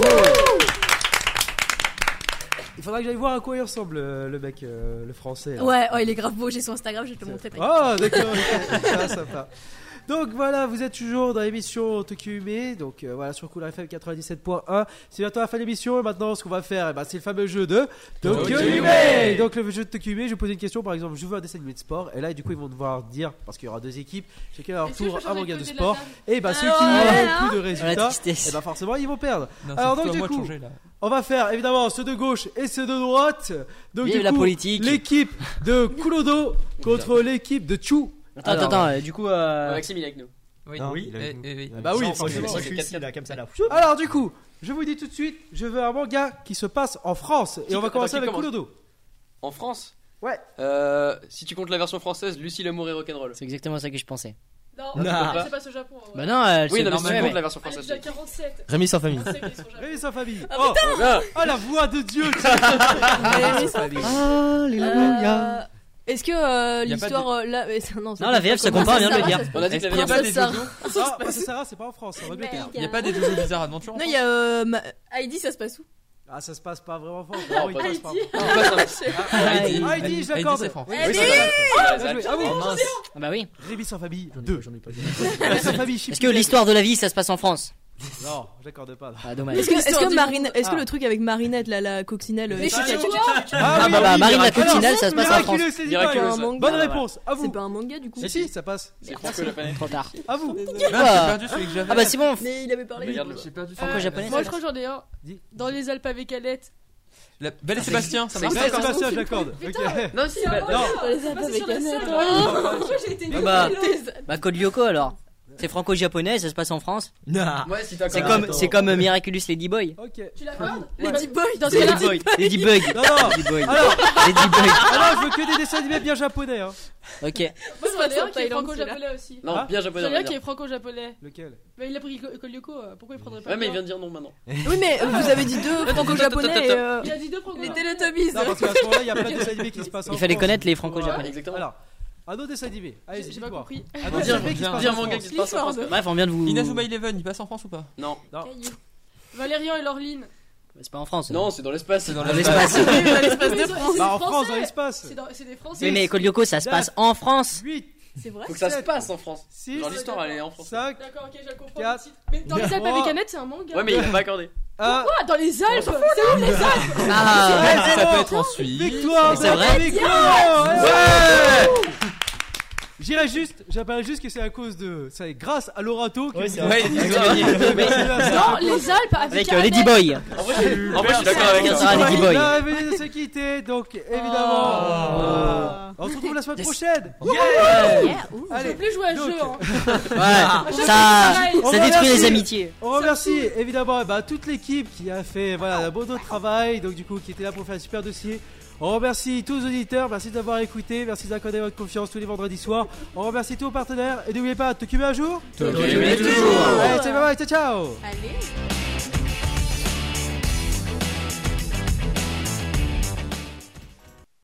Il faudra que j'aille voir à quoi il ressemble euh, le mec, euh, le français. là. Ouais, oh, il est grave beau, j'ai son Instagram, je vais te le montrer. t'inquiète. Ah, d'accord, ok, ça va, sympa. Donc voilà, vous êtes toujours dans l'émission Tokyo Ume, donc euh, voilà sur Cool F M quatre-vingt-dix-sept point un. C'est bientôt la fin de l'émission et maintenant ce qu'on va faire, eh ben, c'est le fameux jeu de Tokyo Tokyo Ume. Ume. Donc le jeu de Tokyo Ume, je vais poser une question, par exemple, je veux un dessin animé de sport et là du coup ils vont devoir dire, parce qu'il y aura deux équipes, chacun à leur Est-ce que je tour peux un changer manga le de côté de sport, la table et bah ceux Alors, qui ont ouais, le plus de Oh, la résultats, tristesse. et bah forcément ils vont perdre. Non, Alors, c'est donc, plutôt à du moi de coup, changer là. On va faire évidemment ceux de gauche et ceux de droite. Donc Vive du la coup, politique. l'équipe de Kurodo contre l'équipe de Chu. Attends, Alors, attends, attends, euh, du coup. euh, Maxime, il est avec nous. Oui, Non, oui, il a eh, vu. eh, oui. Bah oui, Sans- forcément. Moi, je suis ici, là, comme ça, là. Alors du coup, je vous dis tout de suite, je veux un manga qui se passe en France. Et Qui- on va attends, commencer qui avec commence Kurodo. En France Ouais. Euh, si tu comptes la version française, Lucie l'amour et rock'n'roll. C'est exactement ça que je pensais. Non, Non. elle se passe au Japon. Bah non, elle Oui, se- non, mais si tu ouais, comptes mais- la version Elle est française. déjà quarante-sept. Rémi sans famille. On sait qu'ils sont japonais. Rémi sa famille. Ah, oh, Ah, oh, la voix de Dieu. Mais- Ah, les Euh, Est-ce que euh, Y a pas l'histoire. euh, là, euh, non, Non, la V F, ça compte pas, on vient de le dire. On a dit que Il la n'y a pas version. des ça. Jojo Ah, parce que Sarah, c'est pas en France, c'est en Angleterre. Il n'y a pas des Jojo Bizarre Adventure en Non, il France y a. Euh, ma- Heidi, ça se passe où Ah, ça se passe pas vraiment en France. Non, Ah, oui, pas il passe pas. On passe un- Heidi, Ah, Heidi, je l'accorde. c'est France. Oui, Heidi. oui, c'est vrai. Bien joué. Ah oui, Ah bah oui. Rémi sans famille deux. Rémi sans famille. Est-ce que l'histoire de la vie, ça se passe en France? Non, j'accorde pas. là. Ah, dommage. Est-ce que, est-ce que, du Marine, est-ce que Ah. le truc avec Marinette, là, la coccinelle, euh, Mais c'est je- Ah, bah, bah, Marine la coccinelle, ça se passe en France. Miraculeux, c'est Miraculeux, pas, ça. un manga. Bonne réponse, à vous. c'est pas un manga du coup. Si, si, ça passe. C'est franco-japonais. Trop tard. À vous. Ah, j'ai perdu celui que j'avais. Ah bah c'est bon. Mais il avait parlé. Regarde-le. J'ai perdu Franco-japonais, Moi, ça je crois que j'en ai un. Dis. Dans les Alpes avec Annette. La Belle et Sébastien, ça marche Ouais, pas encore. Sébastien, je l'accorde. Ok. Non, si, C'est bah, un Non. manga. Dans les C'est Alpes passé avec sur la Annette. scène. Pourquoi j'ai été Ah nulle bah, vélo bah Code Lyoko alors. C'est franco-japonais, ça se passe en France. Non. ouais, si t'as C'est Ah, comme, attends. c'est comme euh, Miraculous Ladyboy. Ok. Tu l'accordes Ladyboy. Dans ce cas-là, Ladyboy. Ladybug. Non, non. Ladyboy. Alors, Ladyboy. alors, je veux que des dessins animés bien japonais. Hein. Ok. moi, j'en ai un qui est Thaïlande, franco-japonais aussi. Non, Ah. bien J'en japonais. on ai va un qui dire. est franco-japonais. Lequel? Mais il a pris Ko- Kolyoko, euh, pourquoi il prendrait pas Ouais, mais il le vient de dire non maintenant. Oui, mais euh, vous avez dit deux franco-japonais et. euh, Il a dit deux franco Les Teletubbies. Non, parce qu'à ce moment-là, il y a plein de dessins animés qui se passent en Il fallait France. connaître les franco-japonais. Exactement. Alors, un autre dessin animé. Allez, J'ai pas compris. Un autre Dire- dessin animé qui se dire- passe Dire en manga France. qui se passe en France. Bref, on vient de vous. Inazuma Eleven, il passe en France ou pas? Non, Non. Valérian et Laureline. C'est pas en France. non, c'est dans l'espace. C'est dans Dans l'espace. l'espace. Dans l'espace de France. Bah, en France, dans l'espace. C'est dans- c'est des Français. Oui, mais Code Lyoko, ça se passe en France. huit, C'est vrai. Faut que ça se sept, passe en France. six, Genre l'histoire, elle est en France. cinq, D'accord, ok, je le comprends. Quatre. tout de suite. Mais dans les Alpes trois. avec Annette, c'est un manga. Ouais, mais il a pas accordé. un. Quoi Dans les Alpes C'est où les Alpes Ah. Ça peut être en Suisse. Victoire C'est de vrai Victoire. Ouais. J'irais juste, j'appellerais juste que c'est à cause de. C'est grâce à l'Orato que Ouais, vous c'est avez vrai. gagné. Non, les Alpes avec, Avec euh, Lady Boy. En vrai, je suis- en vrai, je suis d'accord avec Ça toi. sera Lady Boy. La venue de se quitter, donc évidemment. euh, on se retrouve la semaine prochaine. Yeah, ouh. Je veux Allez, plus jouer à ce donc, jeu. Hein. Ouais, ça, On ça va détruit merci. les amitiés. on remercie évidemment bah, toute l'équipe qui a fait voilà, un beau de travail, donc du coup qui était là pour faire un super dossier. On remercie tous les auditeurs, merci d'avoir écouté, merci d'accorder votre confiance tous les vendredis soirs. On remercie tous nos partenaires et n'oubliez pas, t'occuper un jour. T'occuper toujours. Allez, c'est bye bye, ciao ciao. Allez.